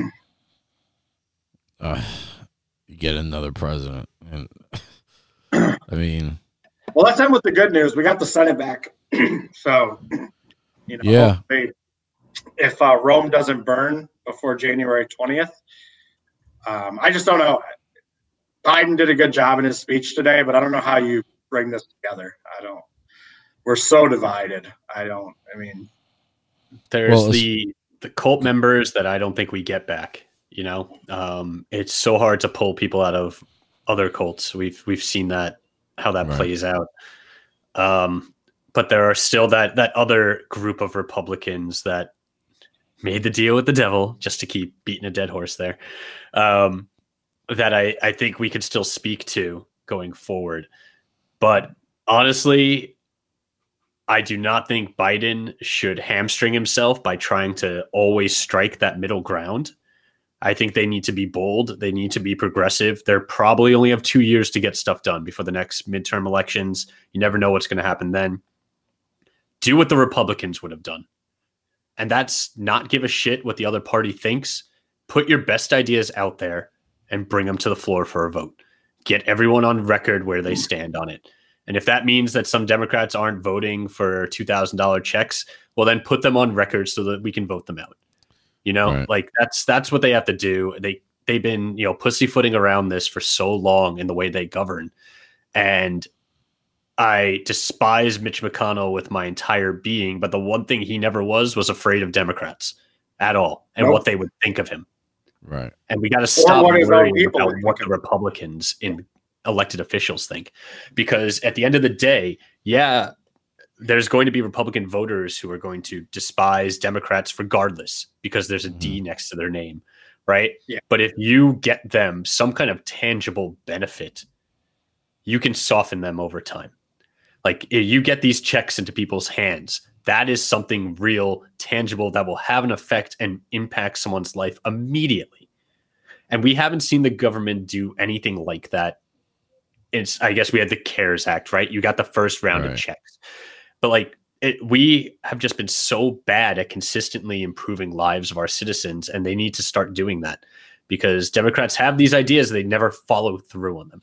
Uh, you get another president. And I mean, well, let's end with the good news. We got the Senate back. So, you know, yeah. They, if uh, Rome doesn't burn before January twentieth, um, I just don't know. Biden did a good job in his speech today, but I don't know how you bring this together. I don't. We're so divided. I don't. I mean, there's well, the the cult members that I don't think we get back. You know, um, it's so hard to pull people out of other cults. We've we've seen that how that right. plays out. Um, but there are still that that other group of Republicans that made the deal with the devil, just to keep beating a dead horse there. Um, that I I think we could still speak to going forward. But honestly, I do not think Biden should hamstring himself by trying to always strike that middle ground. I think they need to be bold. They need to be progressive. They're probably only have two years to get stuff done before the next midterm elections. You never know what's going to happen then. Do what the Republicans would have done. And that's not give a shit what the other party thinks. Put your best ideas out there and bring them to the floor for a vote. Get everyone on record where they stand on it. And if that means that some Democrats aren't voting for two thousand dollars checks, well, then put them on record so that we can vote them out. You know, right. like that's that's what they have to do. They they've been, you know, pussyfooting around this for so long in the way they govern. And I despise Mitch McConnell with my entire being, but the one thing he never was was afraid of Democrats at all and nope. what they would think of him. Right. And we got to stop worrying about what the Republicans in elected officials think, because at the end of the day, yeah, there's going to be Republican voters who are going to despise Democrats regardless because there's a mm-hmm. D next to their name. Right. Yeah. But if you get them some kind of tangible benefit, you can soften them over time. Like if you get these checks into people's hands, that is something real, tangible that will have an effect and impact someone's life immediately. And we haven't seen the government do anything like that. It's, I guess we had the CARES Act, right? You got the first round right. of checks. But like it, we have just been so bad at consistently improving lives of our citizens, and they need to start doing that because Democrats have these ideas, they never follow through on them.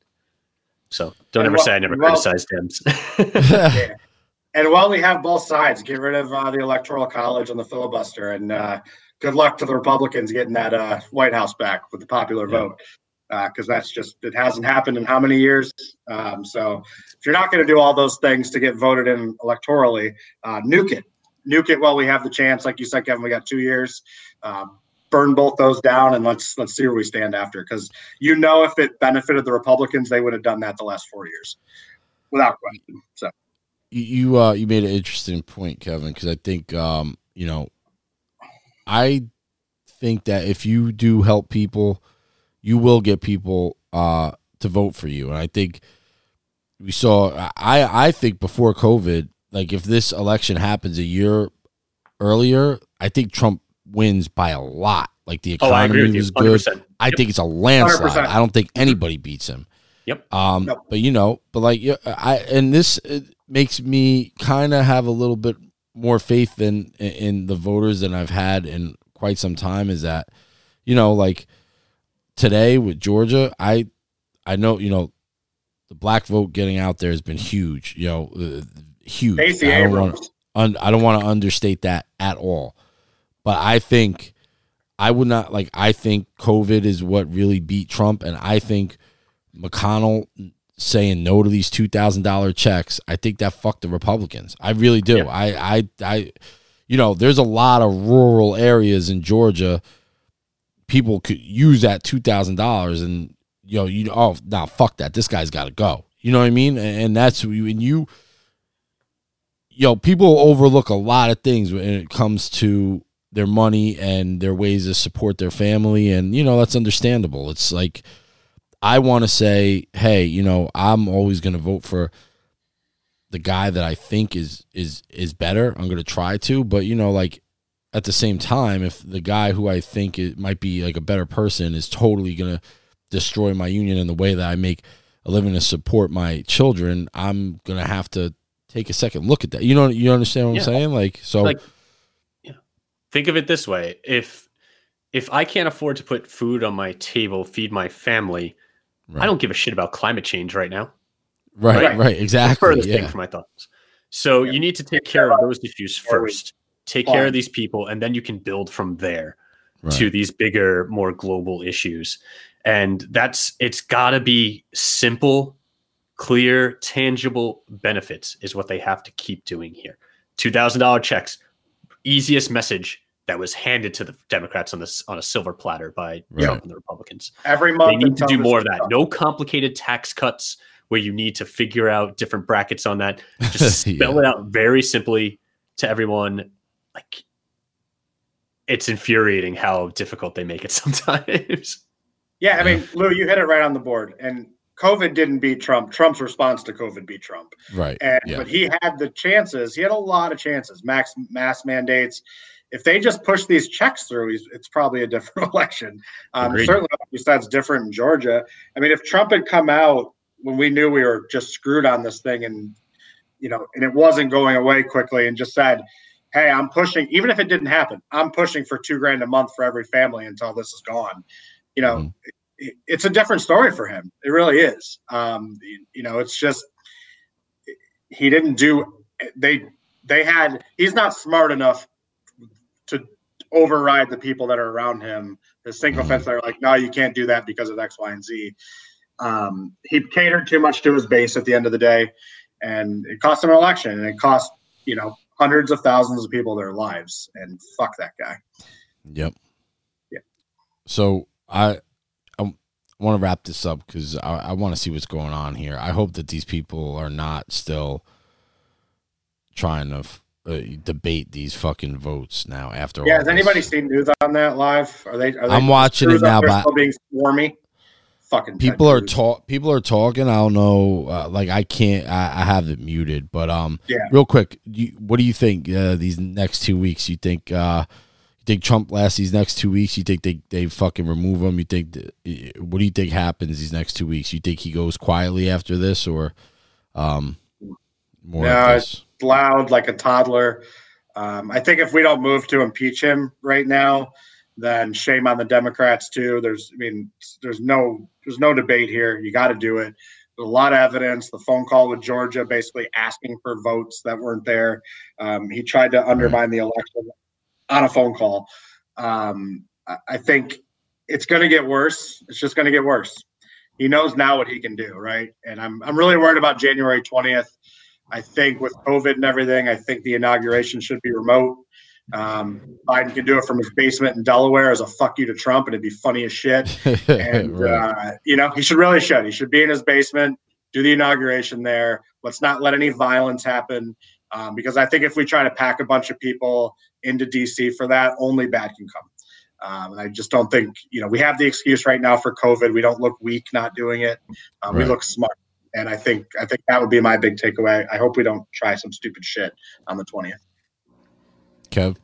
So don't and ever well, say I never well, criticized Dems. yeah. And while we have both sides, get rid of uh, the Electoral College and the filibuster, and uh, good luck to the Republicans getting that uh, White House back with the popular yeah. vote, because uh, that's just, it hasn't happened in how many years? Um, so if you're not going to do all those things to get voted in electorally, uh, nuke it. Nuke it while we have the chance. Like you said, Kevin, we got two years. Um, burn both those down, and let's let's see where we stand after. Because you know, if it benefited the Republicans, they would have done that the last four years, without question. So you uh, you made an interesting point, Kevin, because I think um, you know, I think that if you do help people, you will get people uh, to vote for you, and I think we saw. I I think before COVID, like if this election happens a year earlier, I think Trump wins by a lot. Like the economy oh, was good. I yep. think it's a landslide. one hundred percent. I don't think anybody beats him. Yep. Um, nope. But you know, but like I and this makes me kind of have a little bit more faith in in the voters than I've had in quite some time. Is that, you know, like today with Georgia, I I know, you know, the black vote getting out there has been huge. You know, uh, huge. I don't want un, I don't want to understate that at all. But I think I would not like I think COVID is what really beat Trump, and I think McConnell saying no to these two thousand dollar checks, I think that fucked the Republicans. I really do. Yeah. I, I I you know, there's a lot of rural areas in Georgia people could use that two thousand dollars, and you know, you oh nah, fuck that. This guy's got to go. You know what I mean? And, and that's when you you know, people overlook a lot of things when it comes to their money and their ways to support their family. And, you know, that's understandable. It's like, I want to say, hey, you know, I'm always going to vote for the guy that I think is, is, is better. I'm going to try to, but you know, like at the same time, if the guy who I think it might be like a better person is totally going to destroy my union in the way that I make a living to support my children, I'm going to have to take a second look at that. You know, you understand what yeah. I'm saying? Like, so like, think of it this way. If if I can't afford to put food on my table, feed my family, right. I don't give a shit about climate change right now. Right, right, right exactly. Furthest yeah. thing for my thoughts. So yeah. you need to take care of those issues first. Take care of these people, and then you can build from there right. to these bigger, more global issues. And that's it's got to be simple, clear, tangible benefits is what they have to keep doing here. two thousand dollars checks, easiest message that was handed to the Democrats on this on a silver platter by right. Trump and the Republicans. Every month they need to do more of that. No complicated tax cuts where you need to figure out different brackets on that. Just spell yeah. it out very simply to everyone. Like, it's infuriating how difficult they make it sometimes. Yeah, I mean, Lou, you hit it right on the board. And COVID didn't beat Trump. Trump's response to COVID beat Trump. Right. And yeah. but he had the chances. He had a lot of chances. Max mass mandates. If they just push these checks through, he's, it's probably a different election. Um, certainly, besides different in Georgia. I mean, if Trump had come out when we knew we were just screwed on this thing, and you know, and it wasn't going away quickly, and just said, "Hey, I'm pushing," even if it didn't happen, I'm pushing for two grand a month for every family until this is gone. You know, mm-hmm. it, it's a different story for him. It really is. Um, you know, it's just he didn't do they they had he's not smart enough to override the people that are around him. The sycophants that are like, no, you can't do that because of X, Y, and Z. Um, he catered too much to his base at the end of the day, and it cost him an election, and it cost, you know, hundreds of thousands of people their lives, and fuck that guy. Yep. Yeah. So I, I want to wrap this up because I, I want to see what's going on here. I hope that these people are not still trying to uh, debate these fucking votes now after yeah, all has this. anybody seen news on that live? Are they? Are they I'm watching it now, but still being swarmy. Fucking people are talk. People are talking. I don't know. Uh, like I can't. I, I have it muted. But um, yeah. Real quick, you, what do you think? Uh, these next two weeks, you think? Uh, you think Trump lasts these next two weeks? You think they they fucking remove him? You think? That, what do you think happens these next two weeks? You think he goes quietly after this, or um, more? No, of this? It's loud like a toddler. Um, I think if we don't move to impeach him right now, then shame on the Democrats too. There's, I mean, there's no, there's no debate here. You got to do it. There's a lot of evidence. The phone call with Georgia, basically asking for votes that weren't there. Um, he tried to undermine the election on a phone call. Um, I think it's going to get worse. It's just going to get worse. He knows now what he can do, right? And I'm, I'm really worried about January twentieth. I think with COVID and everything, I think the inauguration should be remote. Um, Biden can do it from his basement in Delaware as a fuck you to Trump, and it'd be funny as shit. And, right. uh, you know, he should really should. He should be in his basement, do the inauguration there. Let's not let any violence happen, um, because I think if we try to pack a bunch of people into D C for that, only bad can come. Um, and I just don't think, you know, we have the excuse right now for COVID. We don't look weak not doing it. Um, right. We look smart. And I think I think that would be my big takeaway. I hope we don't try some stupid shit on the twentieth. Kev?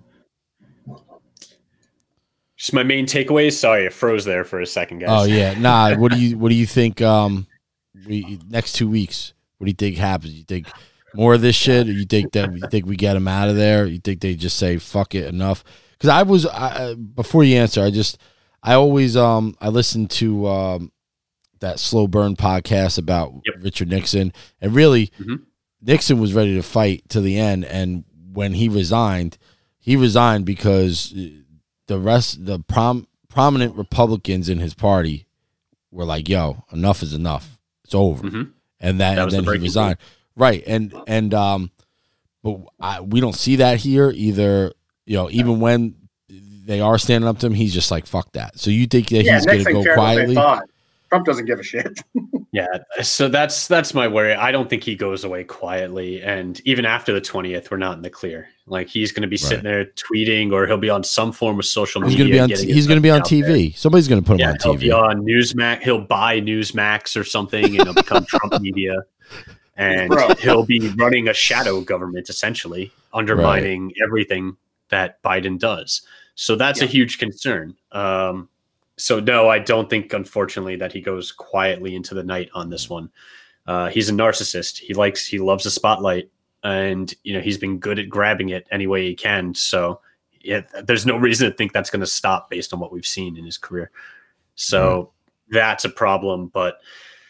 Just my main takeaways. Sorry, it froze there for a second, guys. Oh yeah, nah. What do you What do you think? Um, we next two weeks. What do you think happens? You think more of this shit, or you think that you think we get them out of there? You think they just say fuck it, enough? Because I was I, before you answer, I just I always um I listened to um that Slow Burn podcast about yep. Richard Nixon, and really mm-hmm. Nixon was ready to fight to the end, and when he resigned, he resigned because the rest, the prom, prominent Republicans in his party were like, yo, enough is enough. It's over. Mm-hmm. And that, that and then the he resigned. Point. Right. And, and, um, but I, we don't see that here either. You know, even when they are standing up to him, he's just like, fuck that. So you think that yeah, he's going to go quietly? Trump doesn't give a shit. Yeah, so that's that's my worry. I don't think he goes away quietly, and even after the twentieth, we're not in the clear. Like he's going to be sitting right. there tweeting, or he'll be on some form of social he's media. Gonna be on, he's going to be on T V. There. Somebody's going to put him yeah, on T V. He'll be on Newsmax. He'll buy Newsmax or something, and he'll become Trump media, and Bro. he'll be running a shadow government, essentially undermining right. everything that Biden does. So that's yeah. a huge concern. Um, So, no, I don't think, unfortunately, that he goes quietly into the night on this one. Uh, he's a narcissist. He likes, he loves the spotlight, and, you know, he's been good at grabbing it any way he can. So yeah, there's no reason to think that's going to stop based on what we've seen in his career. So mm-hmm. that's a problem. But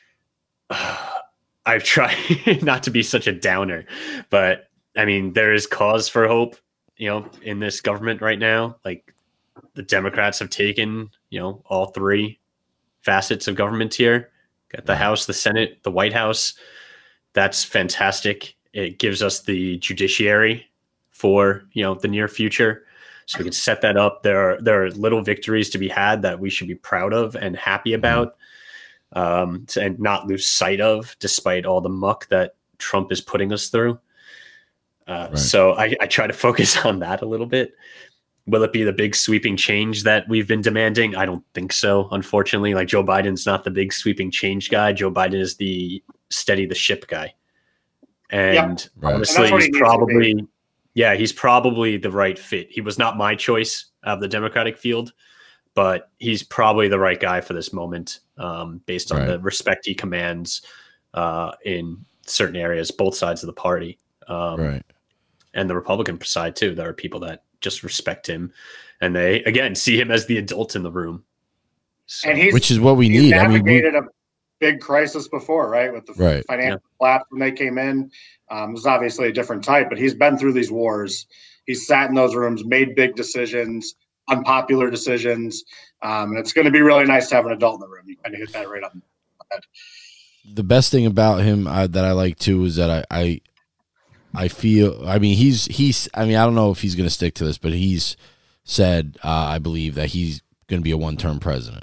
uh, I've tried not to be such a downer. But, I mean, there is cause for hope, you know, in this government right now. Like, the Democrats have taken, you know, all three facets of government here. Got the House, the Senate, the White House. That's fantastic. It gives us the judiciary for, you know, the near future. So we can set that up. There are there are little victories to be had that we should be proud of and happy about, um, and not lose sight of, despite all the muck that Trump is putting us through. Uh, right. So I, I try to focus on that a little bit. Will it be the big sweeping change that we've been demanding? I don't think so, unfortunately. Like Joe Biden's not the big sweeping change guy. Joe Biden is the steady the ship guy. And yep. right. honestly, and he's he probably, yeah, he's probably the right fit. He was not my choice of the Democratic field, but he's probably the right guy for this moment, um, based on right. the respect he commands uh, in certain areas, both sides of the party. Um, right. And the Republican side, too. There are people that just respect him, and they again see him as the adult in the room, so, and he's, which is what we need. I mean, we a big crisis before, right? With the right. financial yeah. collapse when they came in, Um, this is obviously a different type, but he's been through these wars. He's sat in those rooms, made big decisions, unpopular decisions. Um, and it's going to be really nice to have an adult in the room. You kind of hit that right on the head. The best thing about him uh, that I like too is that I, I, I feel, I mean, he's, he's, I mean, I don't know if he's going to stick to this, but he's said, uh, I believe that he's going to be a one-term president.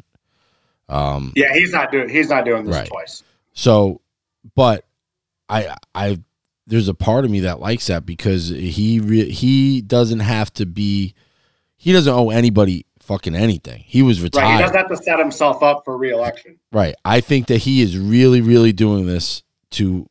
Um, yeah, he's not doing, he's not doing this right. twice. So, but I, I, there's a part of me that likes that because he, re- he doesn't have to be, he doesn't owe anybody fucking anything. He was retired. Right, he doesn't have to set himself up for re-election. Right. I think that he is really, really doing this to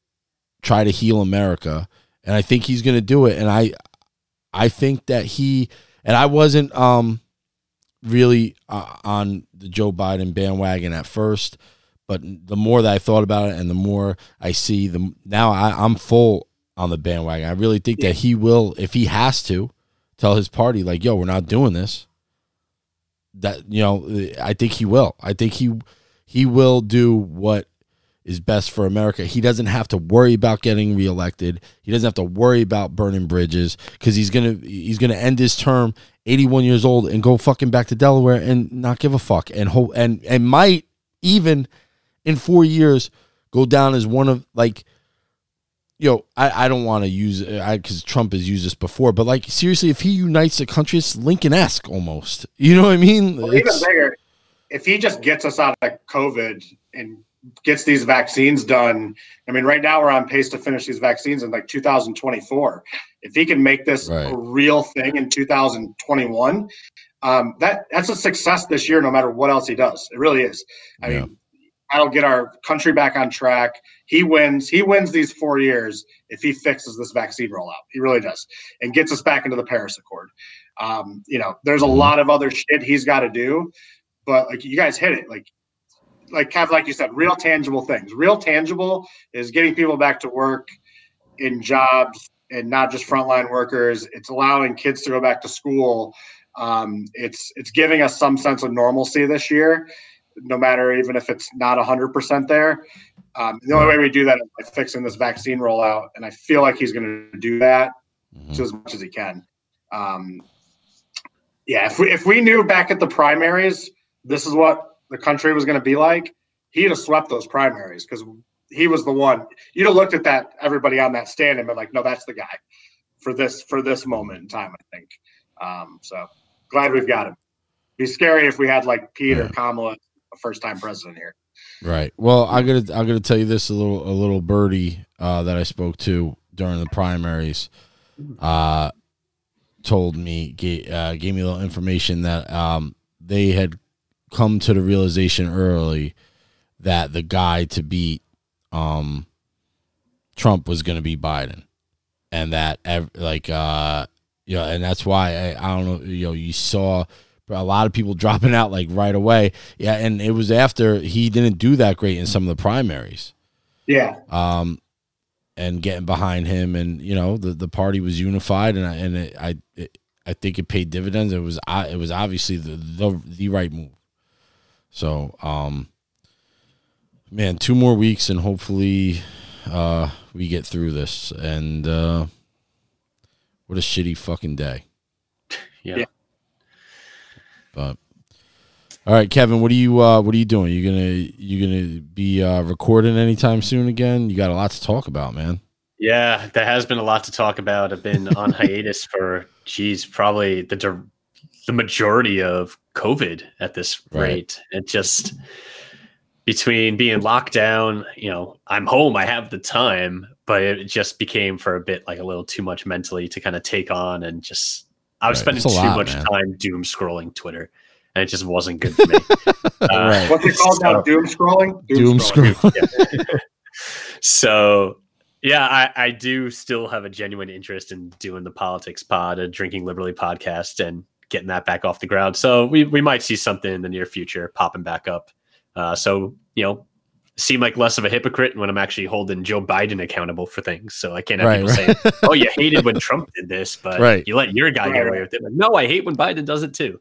try to heal America, and I think he's going to do it. And I, I think that he and I wasn't um really uh, on the Joe Biden bandwagon at first, but the more that I thought about it, and the more I see, the now I, I'm full on the bandwagon. I really think yeah. that he will, if he has to, tell his party like, "Yo, we're not doing this." That, you know, I think he will. I think he he will do what is best for America. He doesn't have to worry about getting reelected. He doesn't have to worry about burning bridges because he's gonna he's gonna end his term eighty-one years old and go fucking back to Delaware and not give a fuck, and hope and and might even in four years go down as one of, like, yo, I, I don't want to use it because Trump has used this before, but like, seriously, if he unites the country, it's Lincoln-esque almost. You know what I mean? Well, even bigger, if he just gets us out of COVID and gets these vaccines done. I mean, right now we're on pace to finish these vaccines in like two thousand twenty-four. If he can make this right. a real thing in two thousand twenty-one, um, that that's a success this year, no matter what else he does. It really is. I yeah. mean, that'll get our country back on track. He wins. He wins these four years if he fixes this vaccine rollout. He really does, and gets us back into the Paris Accord. Um, you know, there's a mm-hmm. lot of other shit he's got to do, but like you guys hit it, like. Like Kev, like you said, real tangible things. Real tangible is getting people back to work in jobs and not just frontline workers. It's allowing kids to go back to school. Um, it's it's giving us some sense of normalcy this year, no matter even if it's not one hundred percent there. Um, the only way we do that is by fixing this vaccine rollout, and I feel like he's going to do that mm-hmm. to as much as he can. Um, yeah, if we if we knew back at the primaries, this is what the country was going to be like, he'd have swept those primaries because he was the one. You'd have looked at that, everybody on that stand, and been like, no, that's the guy for this for this moment in time, I think. Um, so glad we've got him. It'd be scary if we had like Pete yeah. or Kamala, a first-time president here. Right. Well, I'm gonna I'm gonna tell you this a little a little birdie uh, that I spoke to during the primaries. Uh, told me gave, uh, gave me a little information that um, they had come to the realization early that the guy to beat um, Trump was going to be Biden, and that like uh, you know, and that's why I, I don't know, you know, you saw a lot of people dropping out like right away. Yeah, and it was after he didn't do that great in some of the primaries. Yeah. Um, and getting behind him, and you know, the, the party was unified, and I, and it, I it, I think it paid dividends. It was it was obviously the the, the right move. So, um, man, two more weeks and hopefully uh, we get through this. And uh, what a shitty fucking day. Yeah. But all right, Kevin, what are you uh, what are you doing? You gonna you gonna be uh, recording anytime soon again? You got a lot to talk about, man. Yeah, there has been a lot to talk about. I've been on hiatus for, geez, probably the the majority of COVID at this rate. Right. It just, between being locked down, you know, I'm home, I have the time, but it just became for a bit like a little too much mentally to kind of take on, and just I was right. spending too lot, much man. time doom scrolling Twitter, and it just wasn't good for me. uh, right. What's it called so, now? Doom scrolling? Doom, doom scrolling. Yeah. So yeah, I, I do still have a genuine interest in doing the Politics Pod, a Drinking Liberally podcast, and getting that back off the ground. So we, we might see something in the near future popping back up. Uh, so, you know, seem like less of a hypocrite when I'm actually holding Joe Biden accountable for things. So I can't have right, people right. saying, oh, you hated when Trump did this, but right. you let your guy right. get away with it. Like, no, I hate when Biden does it too.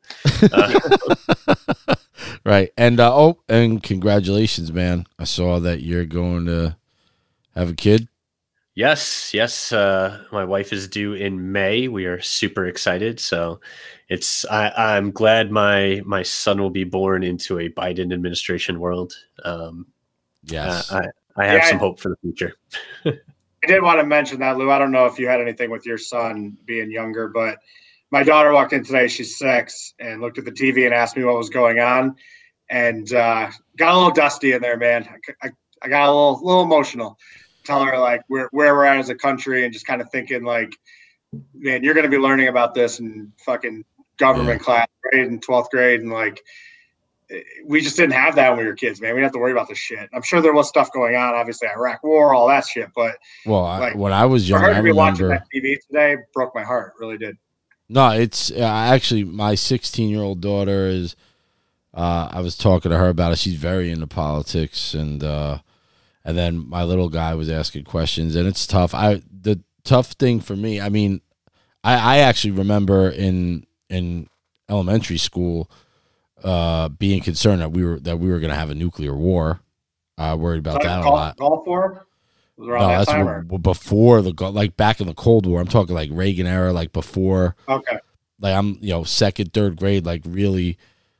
Uh, right. And, uh, oh, and congratulations, man. I saw that you're going to have a kid. Yes, yes. Uh, my wife is due in May. We are super excited. So it's I, I'm glad my my son will be born into a Biden administration world. Um, Yes. uh, I, I have Yeah, some I- hope for the future. I did want to mention that, Lou. I don't know if you had anything with your son being younger, but my daughter walked in today. She's six and looked at the T V and asked me what was going on, and uh, got a little dusty in there, man. I, I, I got a little little emotional. Tell her like where where we're at as a country, and just kind of thinking like, man, you're going to be learning about this in fucking government Yeah. class, grade in twelfth grade, and like we just didn't have that when we were kids, man. We didn't have to worry about this shit. I'm sure there was stuff going on, obviously Iraq War, all that shit, but Well, I, like when I was for young, her I to be watching remember. that T V today broke my heart. Really did. No, it's uh, actually my sixteen year old daughter is. Uh, I was talking to her about it. She's very into politics, and uh, and then my little guy was asking questions, and it's tough. I the tough thing for me. I mean, I, I actually remember in in elementary school uh, being concerned that we were that we were going to have a nuclear war. I uh, worried about that golf, a lot. Gulf War? Was around No, that that's time, w- or? before the Gul- like back in the Cold War. I'm talking like Reagan era, like before. Okay. Like I'm, you know, second, third grade, like really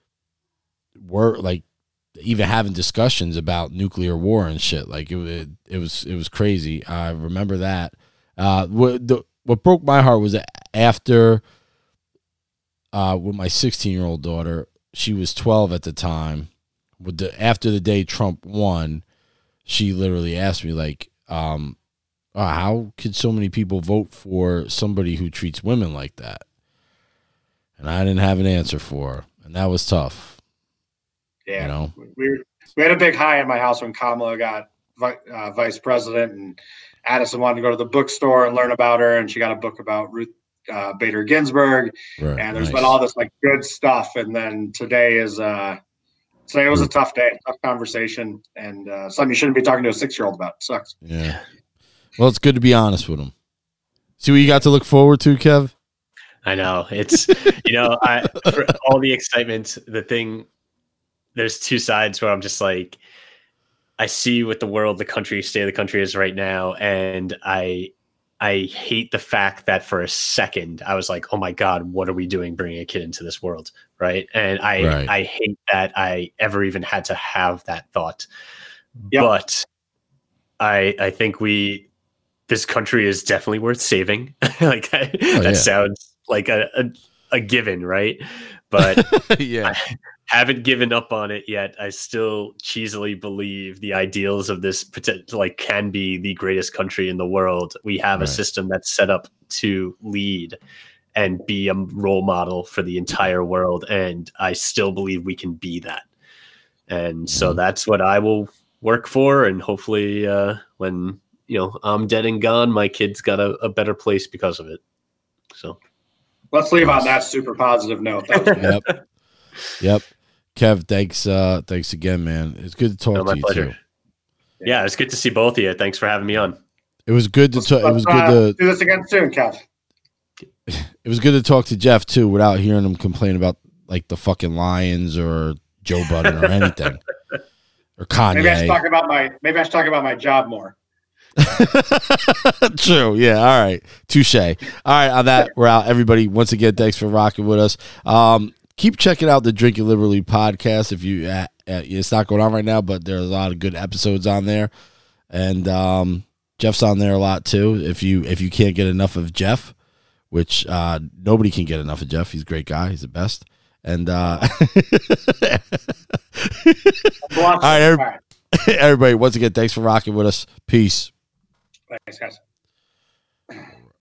were like even having discussions about nuclear war and shit. Like it, it, it was, it was crazy. I remember that. Uh, what the what broke my heart was that after, uh, with my sixteen year old daughter, she was twelve at the time. With the after the day Trump won, she literally asked me like, um, oh, how could so many people vote for somebody who treats women like that? And I didn't have an answer for her, and that was tough. Yeah. You know? We we had a big high in my house when Kamala got uh, vice president, and Addison wanted to go to the bookstore and learn about her, and she got a book about Ruth uh, Bader Ginsburg. Right, and there's nice. been all this like good stuff, and then today is uh, today was a tough day, tough conversation, and uh, something you shouldn't be talking to a six year old about. It sucks. Yeah. Well, it's good to be honest with them. See what you got to look forward to, Kev? I know it's you know I for all the excitement. The thing, there's two sides where I'm just like, I see what the world, the country, state of the country is right now, and I I hate the fact that for a second I was like, oh my God, what are we doing bringing a kid into this world, right? And I Right. I hate that I ever even had to have that thought. Yep. But I I think we this country is definitely worth saving. like I, Oh, that yeah. sounds like a, a a given, right? But Yeah. I haven't given up on it yet. I still cheesily believe the ideals of this potent- like can be the greatest country in the world. We have Right. a system that's set up to lead and be a role model for the entire world, and I still believe we can be that. And so Mhm. that's what I will work for, and hopefully uh, when you know I'm dead and gone, my kid's got a, a better place because of it. So Let's leave Nice. on that super positive note. That was great. Yep. Yep. Kev, thanks. Uh, thanks again, man. It's good to talk No, my to you pleasure. too. yeah, it's good to see both of you. Thanks for having me on. It was good to Let's, talk. It was let's, good uh, to. do this again soon, Kev. It was good to talk to Jeff too, without hearing him complain about like the fucking Lions or Joe Budden or anything, or Maybe I should Kanye. talk about my maybe I should talk about my job more. True. Yeah. All right. Touche. All right. On that, we're out. Everybody, once again, thanks for rocking with us. Um, keep checking out the Drink It Liberally podcast. If you, uh, uh, it's not going on right now, but there's a lot of good episodes on there, and um, Jeff's on there a lot too. If you if you can't get enough of Jeff, which uh, nobody can get enough of Jeff. He's a great guy. He's the best. And uh, all right, every- All right. everybody, once again, thanks for rocking with us. Peace. Thanks, guys.